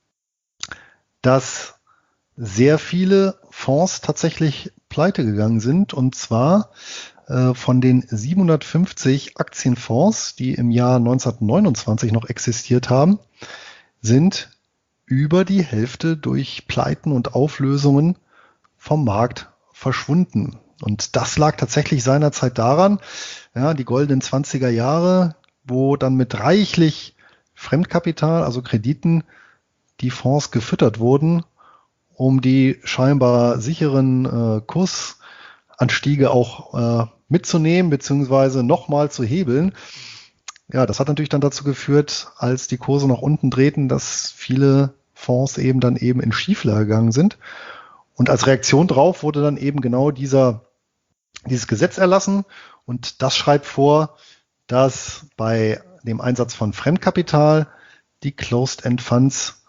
dass sehr viele Fonds tatsächlich pleite gegangen sind. Und zwar von den 750 Aktienfonds, die im Jahr 1929 noch existiert haben, sind über die Hälfte durch Pleiten und Auflösungen vom Markt verschwunden. Und das lag tatsächlich seinerzeit daran, die goldenen 20er Jahre, wo dann mit reichlich Fremdkapital, also Krediten, die Fonds gefüttert wurden, um die scheinbar sicheren Kursanstiege auch mitzunehmen, beziehungsweise nochmal zu hebeln. Ja, das hat natürlich dann dazu geführt, als die Kurse nach unten drehten, dass viele Fonds eben dann eben in Schieflage gegangen sind. Und als Reaktion darauf wurde dann eben genau dieses Gesetz erlassen. Und das schreibt vor, dass bei dem Einsatz von Fremdkapital die Closed-End Funds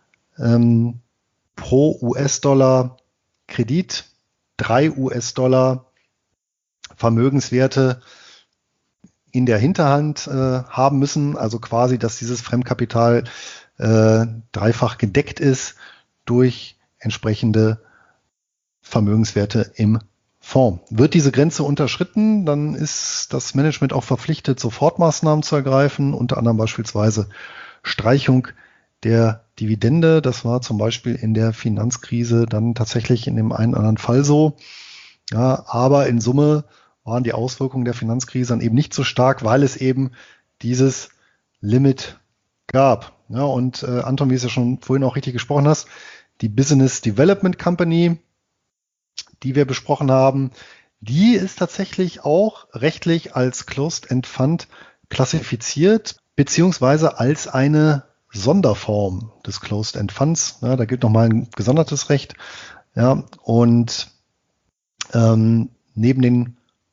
pro US-Dollar Kredit 3 US-Dollar Vermögenswerte in der Hinterhand haben müssen, also quasi, dass dieses Fremdkapital dreifach gedeckt ist durch entsprechende Vermögenswerte im Fonds. Wird diese Grenze unterschritten, dann ist das Management auch verpflichtet, Sofortmaßnahmen zu ergreifen, unter anderem beispielsweise Streichung der Dividende. Das war zum Beispiel in der Finanzkrise dann tatsächlich in dem einen oder anderen Fall so. Ja, aber in Summe waren die Auswirkungen der Finanzkrise dann eben nicht so stark, weil es eben dieses Limit gab. Ja, und Anton, wie du es ja schon vorhin auch richtig gesprochen hast, die Business Development Company, die wir besprochen haben, die ist tatsächlich auch rechtlich als Closed-End Fund klassifiziert, beziehungsweise als eine Sonderform des Closed-End Funds. Ja, da gilt nochmal ein gesondertes Recht. Ja, und neben den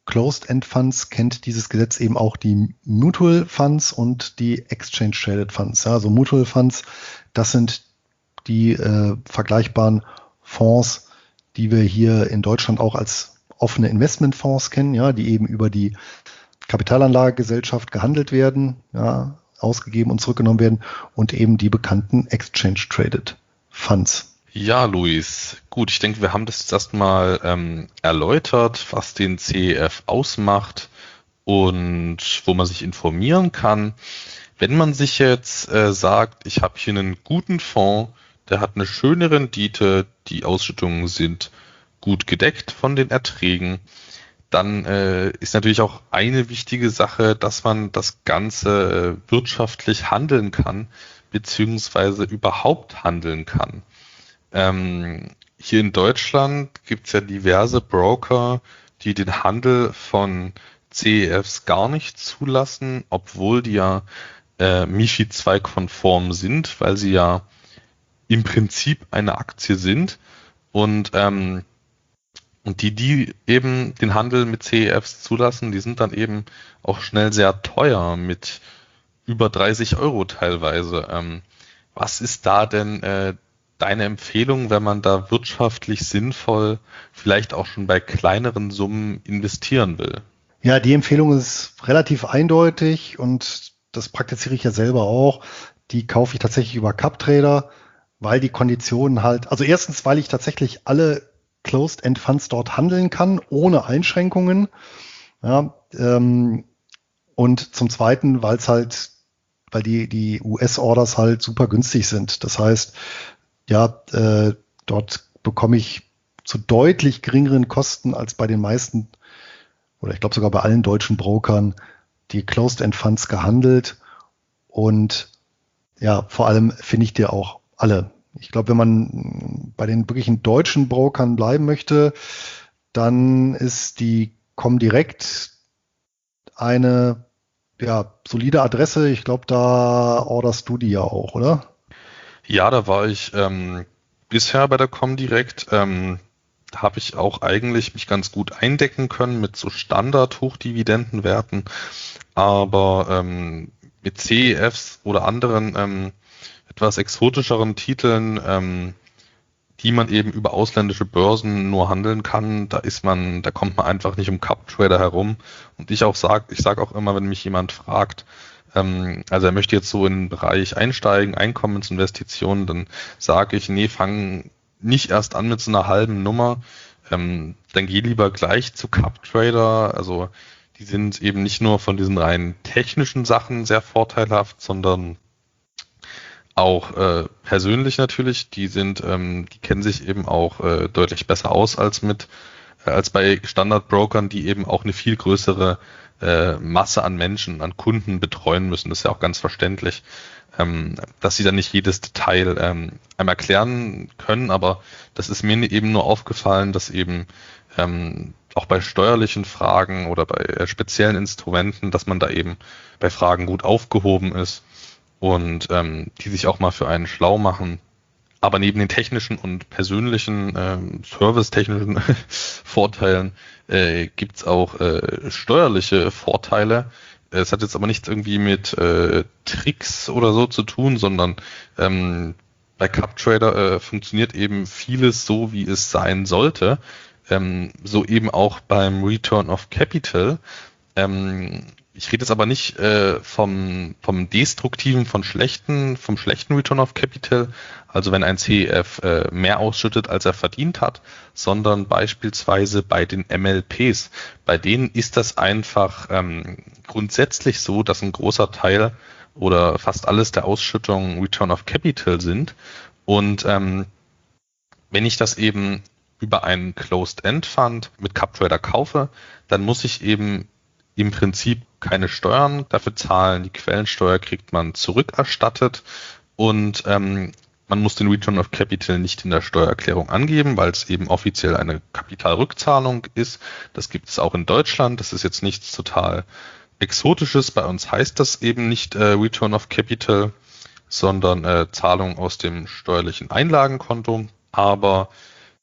Closed-End Funds kennt dieses Gesetz eben auch die Mutual Funds und die Exchange Traded Funds. Ja, also Mutual Funds, das sind die vergleichbaren Fonds, die wir hier in Deutschland auch als offene Investmentfonds kennen, ja, die eben über die Kapitalanlagegesellschaft gehandelt werden, ja, ausgegeben und zurückgenommen werden und eben die bekannten Exchange Traded Funds. Ja, Luis, gut, ich denke, wir haben das jetzt erstmal erläutert, was den CEF ausmacht und wo man sich informieren kann. Wenn man sich jetzt sagt, ich habe hier einen guten Fonds, der hat eine schöne Rendite, die Ausschüttungen sind gut gedeckt von den Erträgen, dann ist natürlich auch eine wichtige Sache, dass man das Ganze wirtschaftlich handeln kann, beziehungsweise überhaupt handeln kann. Hier in Deutschland gibt es ja diverse Broker, die den Handel von CEFs gar nicht zulassen, obwohl die ja MiFID II konform sind, weil sie ja im Prinzip eine Aktie sind und die eben den Handel mit CEFs zulassen, die sind dann eben auch schnell sehr teuer mit über 30 Euro teilweise. Was ist da denn deine Empfehlung, wenn man da wirtschaftlich sinnvoll vielleicht auch schon bei kleineren Summen investieren will? Ja, die Empfehlung ist relativ eindeutig und das praktiziere ich ja selber auch. Die kaufe ich tatsächlich über CupTrader, weil die Konditionen halt, also erstens, weil ich tatsächlich alle Closed-End Funds dort handeln kann, ohne Einschränkungen. Ja, und zum Zweiten, weil die US-Orders halt super günstig sind. Das heißt, ja, dort bekomme ich zu deutlich geringeren Kosten als bei den meisten, oder ich glaube sogar bei allen deutschen Brokern, die Closed-End Funds gehandelt. Und ja, vor allem finde ich die auch alle. Ich glaube, wenn man bei den wirklichen deutschen Brokern bleiben möchte, dann ist die Comdirect eine solide Adresse. Ich glaube, da orderst du die ja auch, oder? Ja, da war ich bisher bei der Comdirect. Da habe ich auch eigentlich mich ganz gut eindecken können mit so Standard-Hochdividendenwerten. Aber mit CEFs oder anderen etwas exotischeren Titeln, die man eben über ausländische Börsen nur handeln kann, da kommt man einfach nicht um CupTrader herum. Und ich sage auch immer, wenn mich jemand fragt, also er möchte jetzt so in den Bereich einsteigen, Einkommensinvestitionen, dann sage ich, nee, fang nicht erst an mit so einer halben Nummer, dann geh lieber gleich zu CupTrader. Also die sind eben nicht nur von diesen rein technischen Sachen sehr vorteilhaft, sondern auch persönlich natürlich. Die kennen sich eben auch deutlich besser aus als bei Standardbrokern, die eben auch eine viel größere Masse an Menschen, an Kunden betreuen müssen. Das ist ja auch ganz verständlich, dass sie dann nicht jedes Detail einem erklären können, aber das ist mir eben nur aufgefallen, dass eben auch bei steuerlichen Fragen oder bei speziellen Instrumenten, dass man da eben bei Fragen gut aufgehoben ist und die sich auch mal für einen schlau machen. Aber neben den technischen und persönlichen, servicetechnischen Vorteilen gibt's auch steuerliche Vorteile. Es hat jetzt aber nichts irgendwie mit Tricks oder so zu tun, sondern bei CupTrader funktioniert eben vieles so, wie es sein sollte. So eben auch beim Return of Capital. Ich rede jetzt aber nicht vom destruktiven, vom schlechten Return of Capital, also wenn ein CEF mehr ausschüttet, als er verdient hat, sondern beispielsweise bei den MLPs. Bei denen ist das einfach grundsätzlich so, dass ein großer Teil oder fast alles der Ausschüttung Return of Capital sind. Und wenn ich das eben über einen Closed-End-Fund mit CupTrader kaufe, dann muss ich eben im Prinzip keine Steuern dafür zahlen. Die Quellensteuer kriegt man zurückerstattet und man muss den Return of Capital nicht in der Steuererklärung angeben, weil es eben offiziell eine Kapitalrückzahlung ist. Das gibt es auch in Deutschland. Das ist jetzt nichts total Exotisches. Bei uns heißt das eben nicht Return of Capital, sondern Zahlung aus dem steuerlichen Einlagenkonto. Aber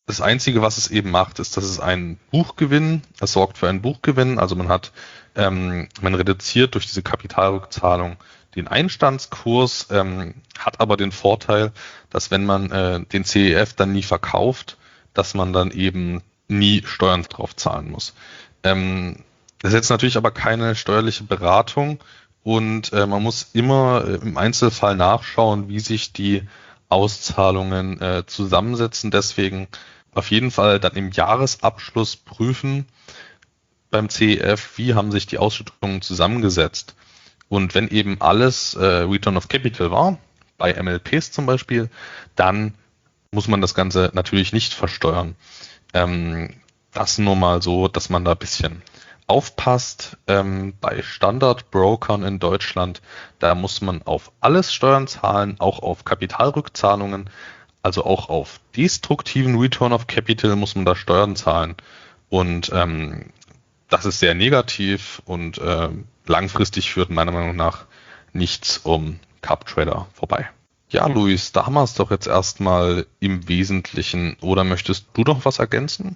Das Einzige, was es eben macht, ist, dass es es sorgt für einen Buchgewinn. Also man reduziert durch diese Kapitalrückzahlung den Einstandskurs, hat aber den Vorteil, dass wenn man den CEF dann nie verkauft, dass man dann eben nie Steuern drauf zahlen muss. Das ist jetzt natürlich aber keine steuerliche Beratung und man muss immer im Einzelfall nachschauen, wie sich die Auszahlungen zusammensetzen. Deswegen auf jeden Fall dann im Jahresabschluss prüfen beim CEF, wie haben sich die Ausschüttungen zusammengesetzt. Und wenn eben alles Return of Capital war, bei MLPs zum Beispiel, dann muss man das Ganze natürlich nicht versteuern. Das nur mal so, dass man da ein bisschen aufpasst. Bei Standardbrokern in Deutschland, da muss man auf alles Steuern zahlen, auch auf Kapitalrückzahlungen, also auch auf destruktiven Return of Capital muss man da Steuern zahlen. Und das ist sehr negativ und langfristig führt meiner Meinung nach nichts um CupTrader vorbei. Ja, Luis, da haben wir es doch jetzt erstmal im Wesentlichen. Oder möchtest du noch was ergänzen?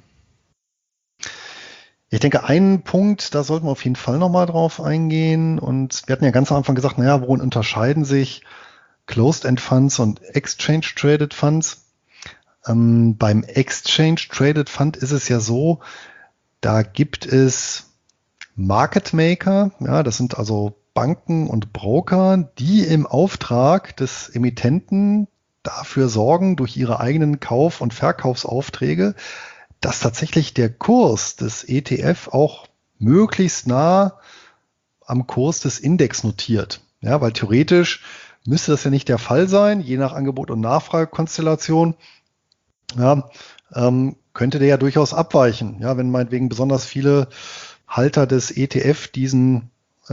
Ich denke, einen Punkt, da sollten wir auf jeden Fall nochmal drauf eingehen. Und wir hatten ja ganz am Anfang gesagt, naja, worin unterscheiden sich Closed-End Funds und Exchange-Traded Funds? Beim Exchange-Traded Fund ist es ja so, da gibt es Market Maker, ja, das sind also Banken und Broker, die im Auftrag des Emittenten dafür sorgen, durch ihre eigenen Kauf- und Verkaufsaufträge, dass tatsächlich der Kurs des ETF auch möglichst nah am Kurs des Index notiert. Ja, weil theoretisch müsste das ja nicht der Fall sein, je nach Angebot- und Nachfragekonstellation. Ja, könnte der ja durchaus abweichen. Ja, wenn meinetwegen besonders viele Halter des ETF diesen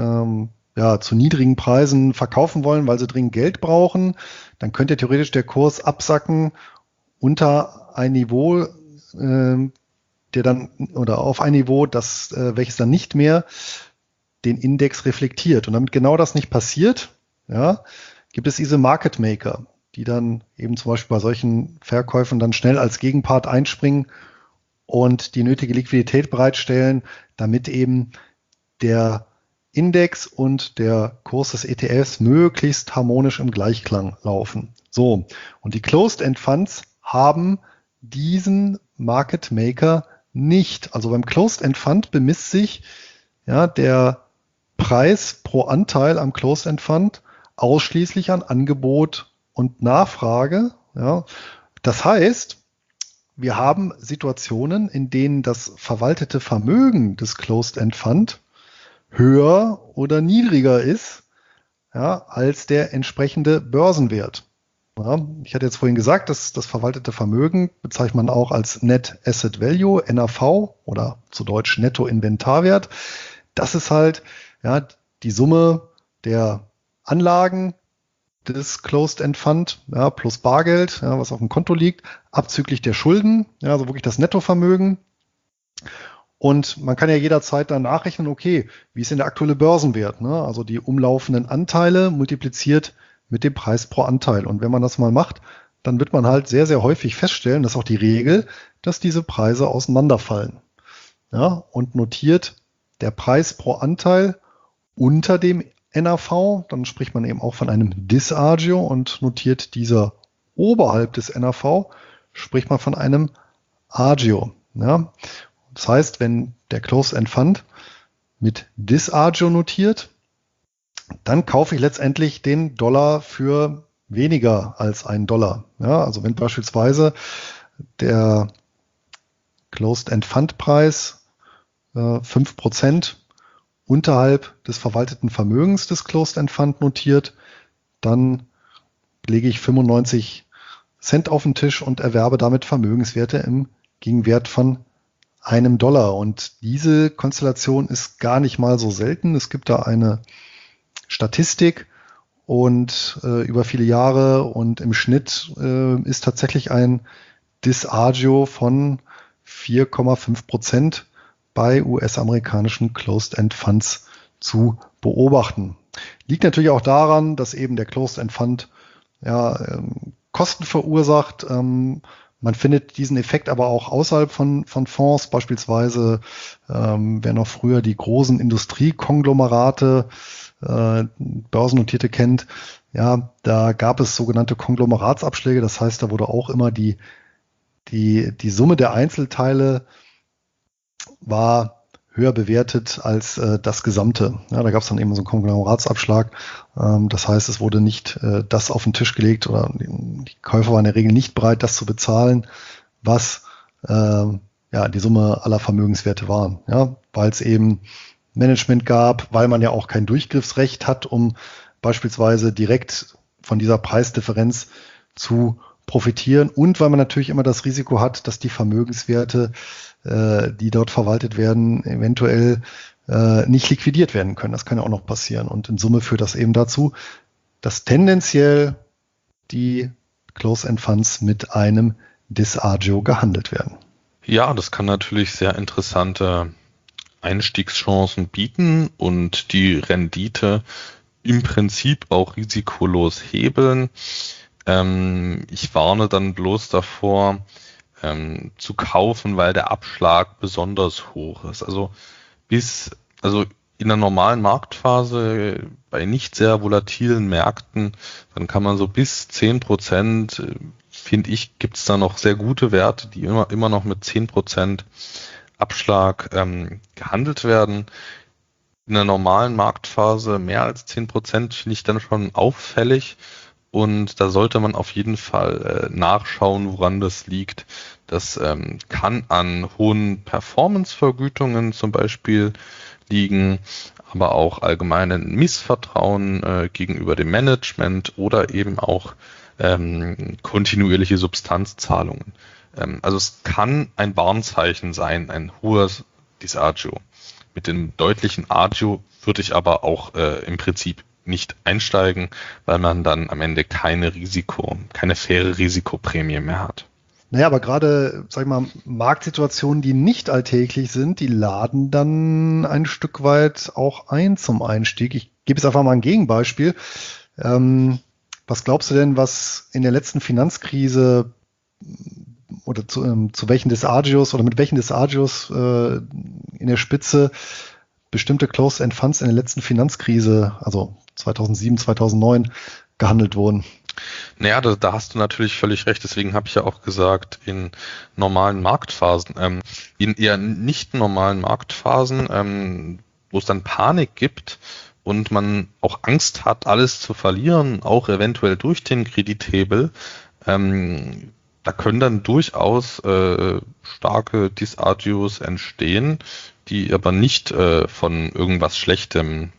zu niedrigen Preisen verkaufen wollen, weil sie dringend Geld brauchen, dann könnte theoretisch der Kurs absacken unter ein Niveau, der dann oder auf ein Niveau, das welches dann nicht mehr den Index reflektiert. Und damit genau das nicht passiert, ja, gibt es diese Market Maker, die dann eben zum Beispiel bei solchen Verkäufen dann schnell als Gegenpart einspringen und die nötige Liquidität bereitstellen, damit eben der Index und der Kurs des ETFs möglichst harmonisch im Gleichklang laufen. So, und die Closed-End Funds haben diesen Market Maker nicht. Also beim Closed-End Fund bemisst sich ja der Preis pro Anteil am Closed-End Fund ausschließlich an Angebot und Nachfrage. Ja. Das heißt, wir haben Situationen, in denen das verwaltete Vermögen des Closed-End Fund höher oder niedriger ist, ja, als der entsprechende Börsenwert. Ja, ich hatte jetzt vorhin gesagt, dass das verwaltete Vermögen bezeichnet man auch als Net Asset Value, NAV oder zu Deutsch Nettoinventarwert. Das ist halt ja, die Summe der Anlagen des Closed-End Fund, ja, plus Bargeld, ja, was auf dem Konto liegt, abzüglich der Schulden, ja, also wirklich das Nettovermögen. Und man kann ja jederzeit dann nachrechnen, okay, wie ist denn der aktuelle Börsenwert? Ne? Also die umlaufenden Anteile multipliziert mit dem Preis pro Anteil. Und wenn man das mal macht, dann wird man halt sehr, sehr häufig feststellen, das ist auch die Regel, dass diese Preise auseinanderfallen. Ja, und notiert der Preis pro Anteil unter dem NAV, dann spricht man eben auch von einem Disagio und notiert dieser oberhalb des NAV, spricht man von einem Agio. Ja. Das heißt, wenn der Closed-End Fund mit Disagio notiert, dann kaufe ich letztendlich den Dollar für weniger als $1. Ja, also wenn beispielsweise der Closed-End Fund Preis 5% unterhalb des verwalteten Vermögens des Closed-End Fund notiert, dann lege ich 95 Cent auf den Tisch und erwerbe damit Vermögenswerte im Gegenwert von $1. Und diese Konstellation ist gar nicht mal so selten. Es gibt da eine Statistik und über viele Jahre und im Schnitt ist tatsächlich ein Disagio von 4,5% bei US-amerikanischen Closed-End Funds zu beobachten. Liegt natürlich auch daran, dass eben der Closed-End Fund ja, Kosten verursacht. Man findet diesen Effekt aber auch außerhalb von Fonds, beispielsweise, wer noch früher die großen Industriekonglomerate, Börsennotierte kennt, ja, da gab es sogenannte Konglomeratsabschläge. Das heißt, da wurde auch immer die Summe der Einzelteile war höher bewertet als das Gesamte. Ja, da gab es dann eben so einen Konglomeratsabschlag. Das heißt, es wurde nicht das auf den Tisch gelegt oder die Käufer waren in der Regel nicht bereit, das zu bezahlen, was die Summe aller Vermögenswerte waren. Ja, weil es eben Management gab, weil man ja auch kein Durchgriffsrecht hat, um beispielsweise direkt von dieser Preisdifferenz zu profitieren und weil man natürlich immer das Risiko hat, dass die Vermögenswerte, die dort verwaltet werden, eventuell nicht liquidiert werden können. Das kann ja auch noch passieren. Und in Summe führt das eben dazu, dass tendenziell die Closed-End Funds mit einem Disagio gehandelt werden. Ja, das kann natürlich sehr interessante Einstiegschancen bieten und die Rendite im Prinzip auch risikolos hebeln. Ich warne dann bloß davor, zu kaufen, weil der Abschlag besonders hoch ist. Also in der normalen Marktphase bei nicht sehr volatilen Märkten, dann kann man so bis 10%, finde ich, gibt es da noch sehr gute Werte, die immer noch mit 10% Abschlag gehandelt werden. In der normalen Marktphase mehr als 10% finde ich dann schon auffällig. Und da sollte man auf jeden Fall nachschauen, woran das liegt. Das kann an hohen Performance-Vergütungen zum Beispiel liegen, aber auch allgemeinen Missvertrauen gegenüber dem Management oder eben auch kontinuierliche Substanzzahlungen. Also es kann ein Warnzeichen sein, ein hohes Disagio. Mit dem deutlichen Agio würde ich aber auch im Prinzip nicht einsteigen, weil man dann am Ende keine faire Risikoprämie mehr hat. Naja, aber gerade, sag ich mal, Marktsituationen, die nicht alltäglich sind, die laden dann ein Stück weit auch ein zum Einstieg. Ich gebe jetzt einfach mal ein Gegenbeispiel. Was glaubst du denn, was in der letzten Finanzkrise oder zu welchen Disagios oder mit welchen Disagios in der Spitze bestimmte Closed-End Funds in der letzten Finanzkrise, also 2007, 2009, gehandelt wurden? Naja, da hast du natürlich völlig recht. Deswegen habe ich ja auch gesagt, in normalen Marktphasen, in eher nicht normalen Marktphasen, wo es dann Panik gibt und man auch Angst hat, alles zu verlieren, auch eventuell durch den Kredithebel, da können dann durchaus starke Disagios entstehen, die aber nicht von irgendwas Schlechtem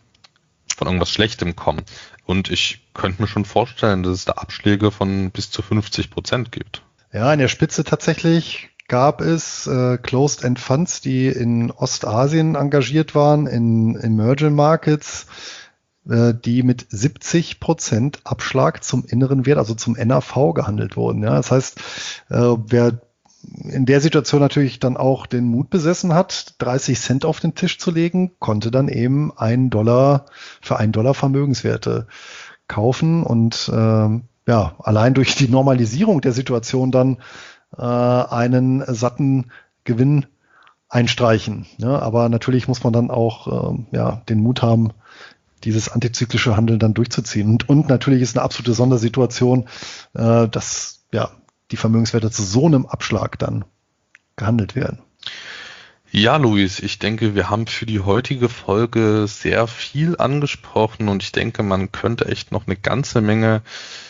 kommen. Und ich könnte mir schon vorstellen, dass es da Abschläge von bis zu 50% gibt. Ja, in der Spitze tatsächlich gab es Closed-End Funds, die in Ostasien engagiert waren, in Emerging Markets, die mit 70% Abschlag zum inneren Wert, also zum NAV gehandelt wurden. Ja, das heißt, wer in der Situation natürlich dann auch den Mut besessen hat, 30 Cent auf den Tisch zu legen, konnte dann eben $1 für $1 Vermögenswerte kaufen und allein durch die Normalisierung der Situation dann einen satten Gewinn einstreichen. Ja, aber natürlich muss man dann auch den Mut haben, dieses antizyklische Handeln dann durchzuziehen. Und natürlich ist eine absolute Sondersituation, dass die Vermögenswerte zu so einem Abschlag dann gehandelt werden. Ja, Luis, ich denke, wir haben für die heutige Folge sehr viel angesprochen und ich denke, man könnte echt noch eine ganze Menge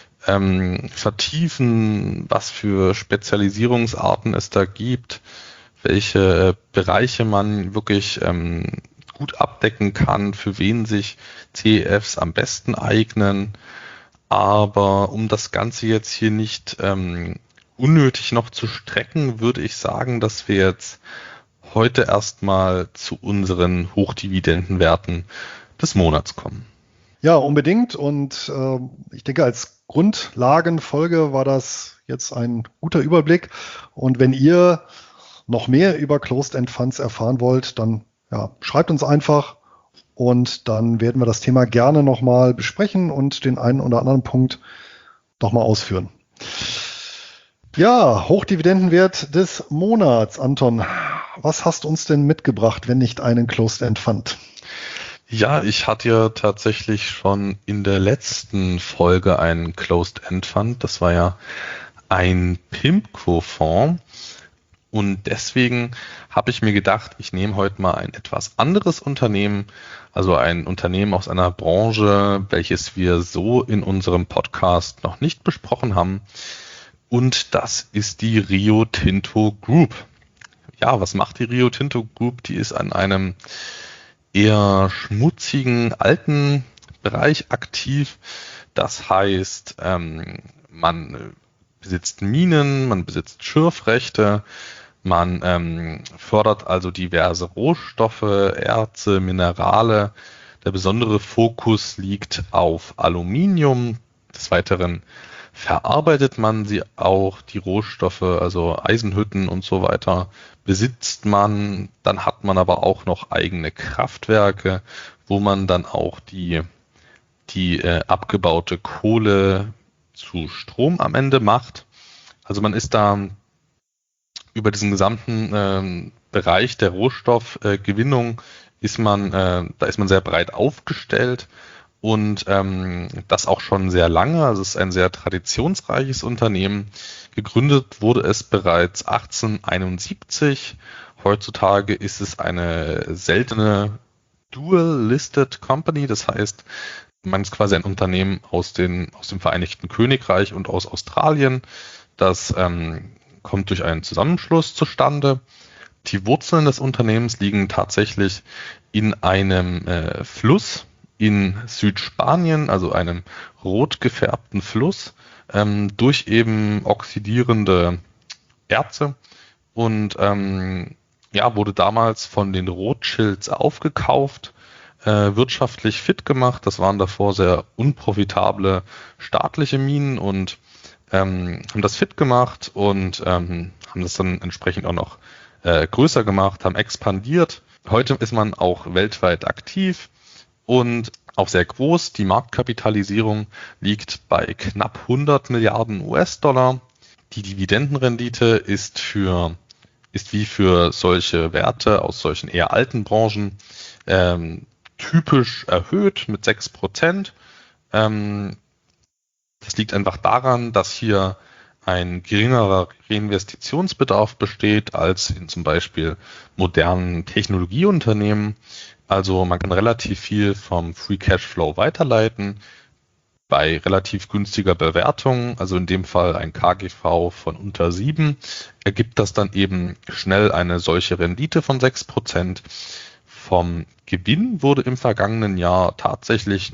vertiefen, was für Spezialisierungsarten es da gibt, welche Bereiche man wirklich gut abdecken kann, für wen sich CEFs am besten eignen. Aber um das Ganze jetzt hier nicht unnötig noch zu strecken, würde ich sagen, dass wir jetzt heute erstmal zu unseren Hochdividendenwerten des Monats kommen. Ja, unbedingt. Und ich denke, als Grundlagenfolge war das jetzt ein guter Überblick. Und wenn ihr noch mehr über Closed-End Funds erfahren wollt, dann schreibt uns einfach und dann werden wir das Thema gerne nochmal besprechen und den einen oder anderen Punkt nochmal ausführen. Ja, Hochdividendenwert des Monats. Anton, was hast du uns denn mitgebracht, wenn nicht einen Closed-End Fund? Ja, ich hatte ja tatsächlich schon in der letzten Folge einen Closed-End Fund. Das war ja ein PIMCO-Fonds. Und deswegen habe ich mir gedacht, ich nehme heute mal ein etwas anderes Unternehmen, also ein Unternehmen aus einer Branche, welches wir so in unserem Podcast noch nicht besprochen haben. Und das ist die Rio Tinto Group. Ja, was macht die Rio Tinto Group? Die ist an einem eher schmutzigen, alten Bereich aktiv. Das heißt, man besitzt Minen, man besitzt Schürfrechte, man fördert also diverse Rohstoffe, Erze, Minerale. Der besondere Fokus liegt auf Aluminium. Des Weiteren verarbeitet man sie auch, die Rohstoffe, also Eisenhütten und so weiter, besitzt man. Dann hat man aber auch noch eigene Kraftwerke, wo man dann auch die abgebaute Kohle zu Strom am Ende macht. Also man ist da über diesen gesamten Bereich der Rohstoffgewinnung da ist man sehr breit aufgestellt und das auch schon sehr lange. Also es ist ein sehr traditionsreiches Unternehmen. Gegründet wurde es bereits 1871. Heutzutage ist es eine seltene Dual-Listed Company. Das heißt, man ist quasi ein Unternehmen aus dem Vereinigten Königreich und aus Australien. Das kommt durch einen Zusammenschluss zustande. Die Wurzeln des Unternehmens liegen tatsächlich in einem Fluss in Südspanien, also einem rot gefärbten Fluss, durch eben oxidierende Erze und ja, wurde damals von den Rothschilds aufgekauft, wirtschaftlich fit gemacht. Das waren davor sehr unprofitable staatliche Minen und haben das fit gemacht und haben das dann entsprechend auch noch größer gemacht, haben expandiert. Heute ist man auch weltweit aktiv und auch sehr groß. Die Marktkapitalisierung liegt bei knapp 100 Milliarden US-Dollar. Die Dividendenrendite ist wie für solche Werte aus solchen eher alten Branchen typisch erhöht mit 6%. Das liegt einfach daran, dass hier ein geringerer Reinvestitionsbedarf besteht als in zum Beispiel modernen Technologieunternehmen. Also man kann relativ viel vom Free Cashflow weiterleiten bei relativ günstiger Bewertung, also in dem Fall ein KGV von unter 7, ergibt das dann eben schnell eine solche Rendite von 6%. Vom Gewinn wurde im vergangenen Jahr tatsächlich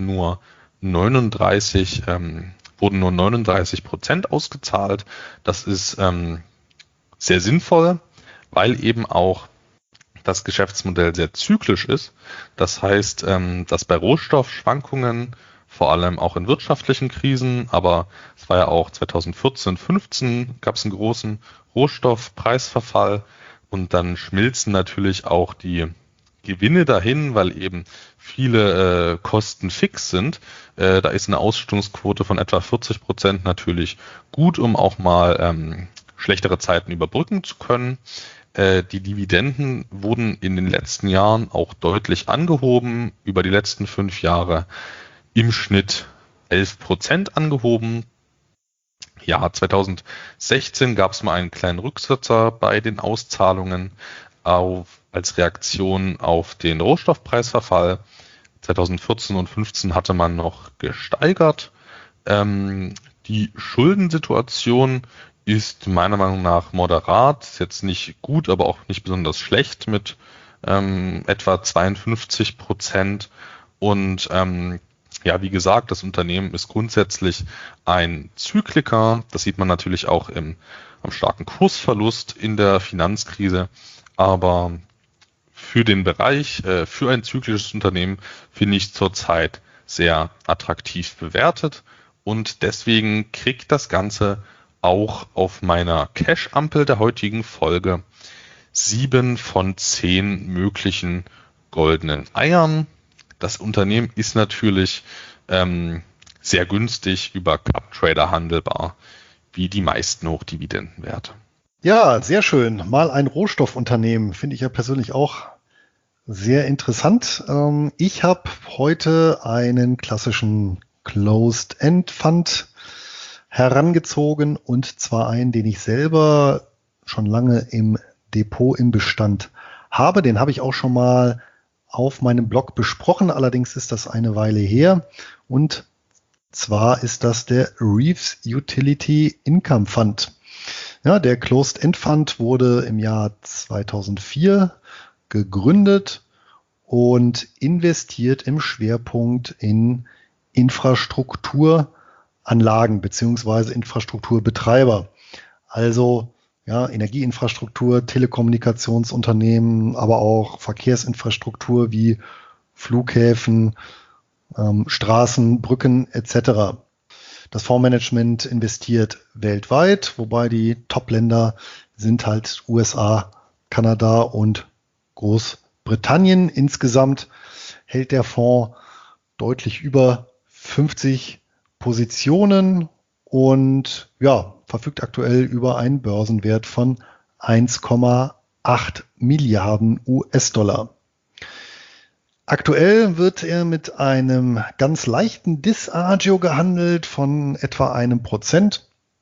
wurden nur 39% ausgezahlt. Das ist sehr sinnvoll, weil eben auch das Geschäftsmodell sehr zyklisch ist. Das heißt, dass bei Rohstoffschwankungen, vor allem auch in wirtschaftlichen Krisen, aber es war ja auch 2014, 15 gab es einen großen Rohstoffpreisverfall und dann schmilzen natürlich auch die Gewinne dahin, weil eben viele Kosten fix sind. Da ist eine Ausschüttungsquote von etwa 40% natürlich gut, um auch mal schlechtere Zeiten überbrücken zu können. Die Dividenden wurden in den letzten Jahren auch deutlich angehoben, über die letzten 5 Jahre im Schnitt 11% angehoben. Ja, 2016 gab es mal einen kleinen Rücksetzer bei den Auszahlungen als Reaktion auf den Rohstoffpreisverfall. 2014 und 2015 hatte man noch gesteigert. Die Schuldensituation ist meiner Meinung nach moderat, ist jetzt nicht gut, aber auch nicht besonders schlecht mit etwa 52%. Und ja, wie gesagt, das Unternehmen ist grundsätzlich ein Zykliker. Das sieht man natürlich auch am starken Kursverlust in der Finanzkrise. Aber für den Bereich, für ein zyklisches Unternehmen, finde ich zurzeit sehr attraktiv bewertet. Und deswegen kriegt das Ganze auch auf meiner Cash-Ampel der heutigen Folge 7 von 10 möglichen goldenen Eiern. Das Unternehmen ist natürlich sehr günstig über CupTrader handelbar. wie die meisten Hochdividendenwerte. Ja, sehr schön. Mal ein Rohstoffunternehmen finde ich ja persönlich auch sehr interessant. Ich habe heute einen klassischen Closed-End-Fund herangezogen und zwar einen, den ich selber schon lange im Depot im Bestand habe. Den habe ich auch schon mal auf meinem Blog besprochen. Allerdings ist das eine Weile her. Und zwar ist das der Reeves Utility Income Fund. Ja, der Closed-End Fund wurde im Jahr 2004 gegründet und investiert im Schwerpunkt in Infrastrukturanlagen beziehungsweise Infrastrukturbetreiber. Also ja, Energieinfrastruktur, Telekommunikationsunternehmen, aber auch Verkehrsinfrastruktur wie Flughäfen, Straßen, Brücken etc. Das Fondsmanagement investiert weltweit, wobei die Top-Länder sind halt USA, Kanada und Großbritannien. Insgesamt hält der Fonds deutlich über 50 Positionen und ja, verfügt aktuell über einen Börsenwert von 1,8 Milliarden US-Dollar. Aktuell wird er mit einem ganz leichten Disagio gehandelt von etwa 1%.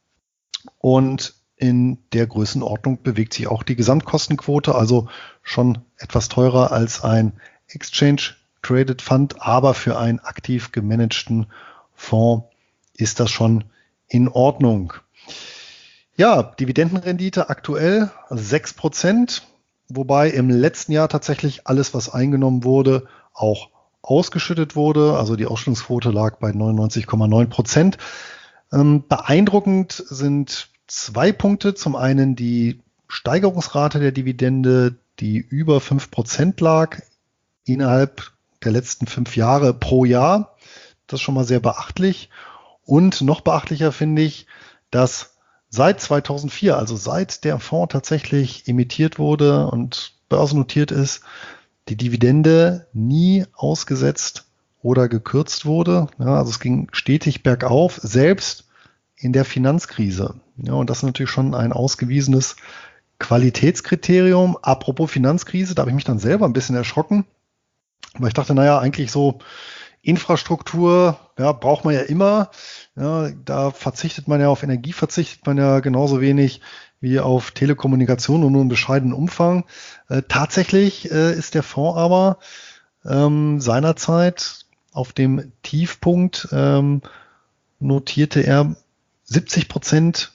Und in der Größenordnung bewegt sich auch die Gesamtkostenquote, also schon etwas teurer als ein Exchange-Traded Fund, aber für einen aktiv gemanagten Fonds ist das schon in Ordnung. Ja, Dividendenrendite aktuell 6%. Wobei im letzten Jahr tatsächlich alles, was eingenommen wurde, auch ausgeschüttet wurde. Also die Ausschüttungsquote lag bei 99,9%. Beeindruckend sind 2 Punkte. Zum einen die Steigerungsrate der Dividende, die über 5% lag innerhalb der letzten 5 Jahre pro Jahr. Das ist schon mal sehr beachtlich. Und noch beachtlicher finde ich, dass seit 2004, also seit der Fonds tatsächlich emittiert wurde und börsennotiert ist, die Dividende nie ausgesetzt oder gekürzt wurde. Ja, also es ging stetig bergauf, selbst in der Finanzkrise. Ja, und das ist natürlich schon ein ausgewiesenes Qualitätskriterium. Apropos Finanzkrise, da habe ich mich dann selber ein bisschen erschrocken, weil ich dachte, naja, eigentlich so Infrastruktur, ja, braucht man ja immer. Ja, da verzichtet man ja auf Energie, verzichtet man ja genauso wenig wie auf Telekommunikation und nur in bescheidenen Umfang. Tatsächlich ist der Fonds aber seinerzeit auf dem Tiefpunkt notierte er 70%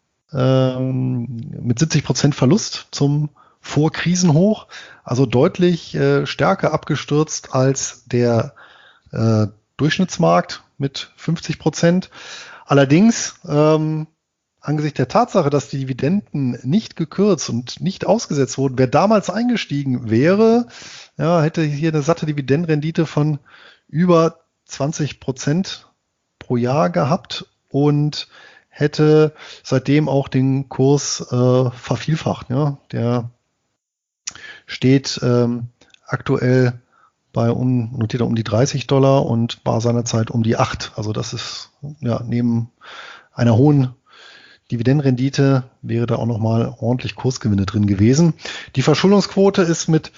mit 70% Verlust zum Vorkrisenhoch, also deutlich stärker abgestürzt als der Durchschnittsmarkt mit 50%. Allerdings, angesichts der Tatsache, dass die Dividenden nicht gekürzt und nicht ausgesetzt wurden, wer damals eingestiegen wäre, ja, hätte hier eine satte Dividendenrendite von über 20% pro Jahr gehabt und hätte seitdem auch den Kurs vervielfacht. Ja. Der steht aktuell bei notiert um die $30 und war seinerzeit um die 8. Also das ist ja neben einer hohen Dividendenrendite wäre da auch nochmal ordentlich Kursgewinne drin gewesen. Die Verschuldungsquote ist mit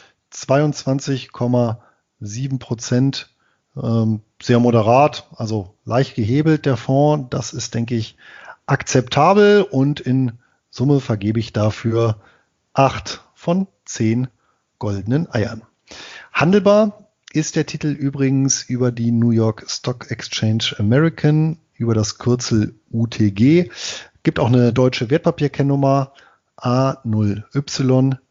22,7% sehr moderat, also leicht gehebelt der Fonds. Das ist, denke ich, akzeptabel und in Summe vergebe ich dafür 8 von 10 goldenen Eiern. Handelbar ist der Titel übrigens über die New York Stock Exchange American, über das Kürzel UTG. Gibt auch eine deutsche Wertpapierkennnummer A0YCXM.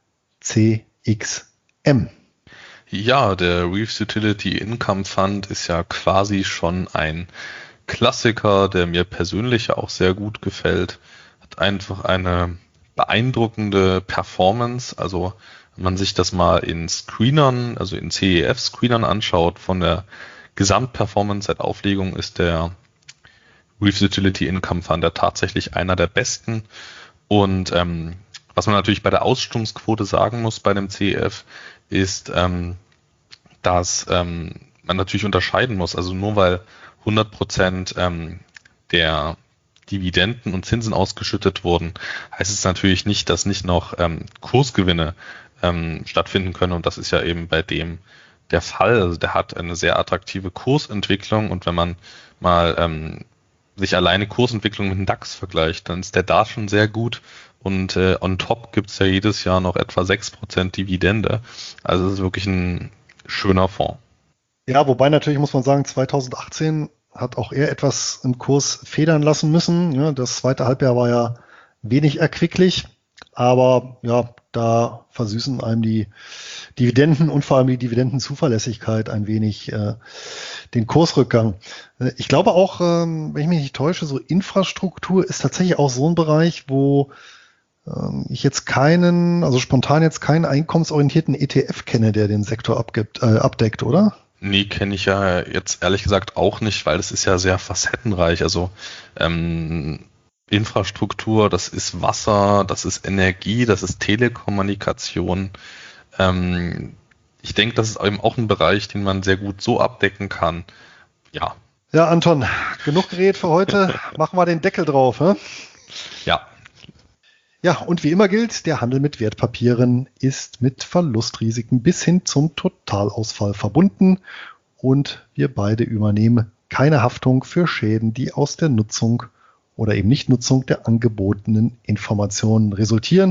Ja, der Reeves Utility Income Fund ist ja quasi schon ein Klassiker, der mir persönlich auch sehr gut gefällt. Hat einfach eine beeindruckende Performance. Also wenn man sich das mal in Screenern, also in CEF-Screenern anschaut, von der Gesamtperformance seit Auflegung ist der Reeves Utility Income Fund ja tatsächlich einer der besten. Und was man natürlich bei der Ausschüttungsquote sagen muss bei dem CEF, ist, dass man natürlich unterscheiden muss. Also nur weil 100% der Dividenden und Zinsen ausgeschüttet wurden, heißt es natürlich nicht, dass nicht noch Kursgewinne stattfinden können. Und das ist ja eben bei dem der Fall. Also der hat eine sehr attraktive Kursentwicklung, und wenn man mal sich alleine Kursentwicklung mit dem DAX vergleicht, dann ist der da schon sehr gut. Und on top gibt es ja jedes Jahr noch etwa 6% Dividende. Also es ist wirklich ein schöner Fonds. Ja, wobei natürlich muss man sagen, 2018 hat auch er etwas im Kurs federn lassen müssen. Ja, das zweite Halbjahr war ja wenig erquicklich, aber ja, da versüßen einem die Dividenden und vor allem die Dividendenzuverlässigkeit ein wenig den Kursrückgang. Ich glaube auch, wenn ich mich nicht täusche, so Infrastruktur ist tatsächlich auch so ein Bereich, wo ich jetzt spontan jetzt keinen einkommensorientierten ETF kenne, der den Sektor abdeckt, oder? Nee, kenne ich ja jetzt ehrlich gesagt auch nicht, weil es ist ja sehr facettenreich. Also Infrastruktur, das ist Wasser, das ist Energie, das ist Telekommunikation. Ich denke, das ist eben auch ein Bereich, den man sehr gut so abdecken kann. Ja. Ja, Anton, genug geredet für heute. Machen wir den Deckel drauf. Hä? Ja. Ja, und wie immer gilt, der Handel mit Wertpapieren ist mit Verlustrisiken bis hin zum Totalausfall verbunden, und wir beide übernehmen keine Haftung für Schäden, die aus der Nutzung oder eben Nichtnutzung der angebotenen Informationen resultieren.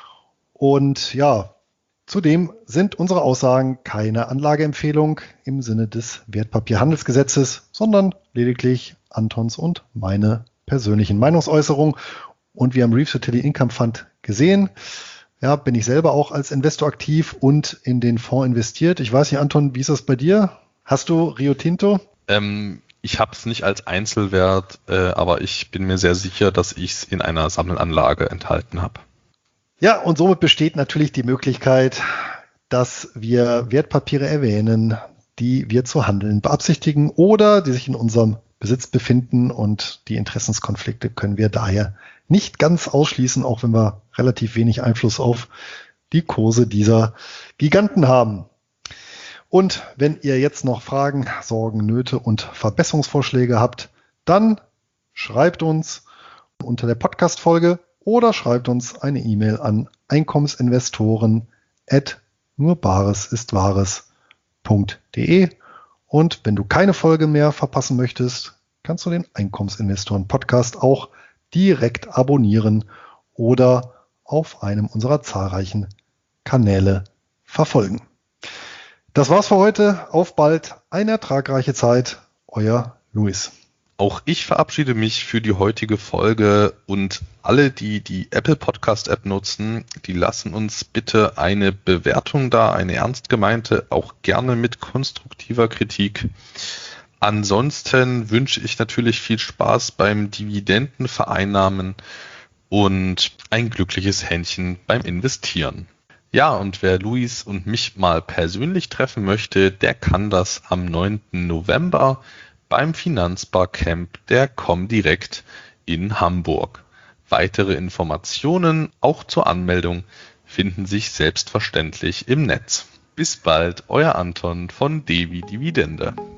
Und ja, zudem sind unsere Aussagen keine Anlageempfehlung im Sinne des Wertpapierhandelsgesetzes, sondern lediglich Antons und meine persönlichen Meinungsäußerungen. Und wir haben Reefs Utility Income Fund gesehen. Ja, bin ich selber auch als Investor aktiv und in den Fonds investiert. Ich weiß nicht, Anton, wie ist das bei dir? Hast du Rio Tinto? Ich habe es nicht als Einzelwert, aber ich bin mir sehr sicher, dass ich es in einer Sammelanlage enthalten habe. Ja, und somit besteht natürlich die Möglichkeit, dass wir Wertpapiere erwähnen, die wir zu handeln beabsichtigen oder die sich in unserem Besitz befinden, und die Interessenskonflikte können wir daher nicht ganz ausschließen, auch wenn wir relativ wenig Einfluss auf die Kurse dieser Giganten haben. Und wenn ihr jetzt noch Fragen, Sorgen, Nöte und Verbesserungsvorschläge habt, dann schreibt uns unter der Podcast-Folge oder schreibt uns eine E-Mail an einkommenseinvestoren@nurbaresistwahres.de. Und wenn du keine Folge mehr verpassen möchtest, kannst du den Einkommensinvestoren-Podcast auch direkt abonnieren oder auf einem unserer zahlreichen Kanäle verfolgen. Das war's für heute. Auf bald, eine ertragreiche Zeit. Euer Luis. Auch ich verabschiede mich für die heutige Folge, und alle, die die Apple Podcast App nutzen, die lassen uns bitte eine Bewertung da, eine ernst gemeinte, auch gerne mit konstruktiver Kritik. Ansonsten wünsche ich natürlich viel Spaß beim Dividendenvereinnahmen und ein glückliches Händchen beim Investieren. Ja, und wer Luis und mich mal persönlich treffen möchte, der kann das am 9. November beim Finanzbarcamp der Comdirect in Hamburg. Weitere Informationen, auch zur Anmeldung, finden sich selbstverständlich im Netz. Bis bald, euer Anton von Devi Dividende.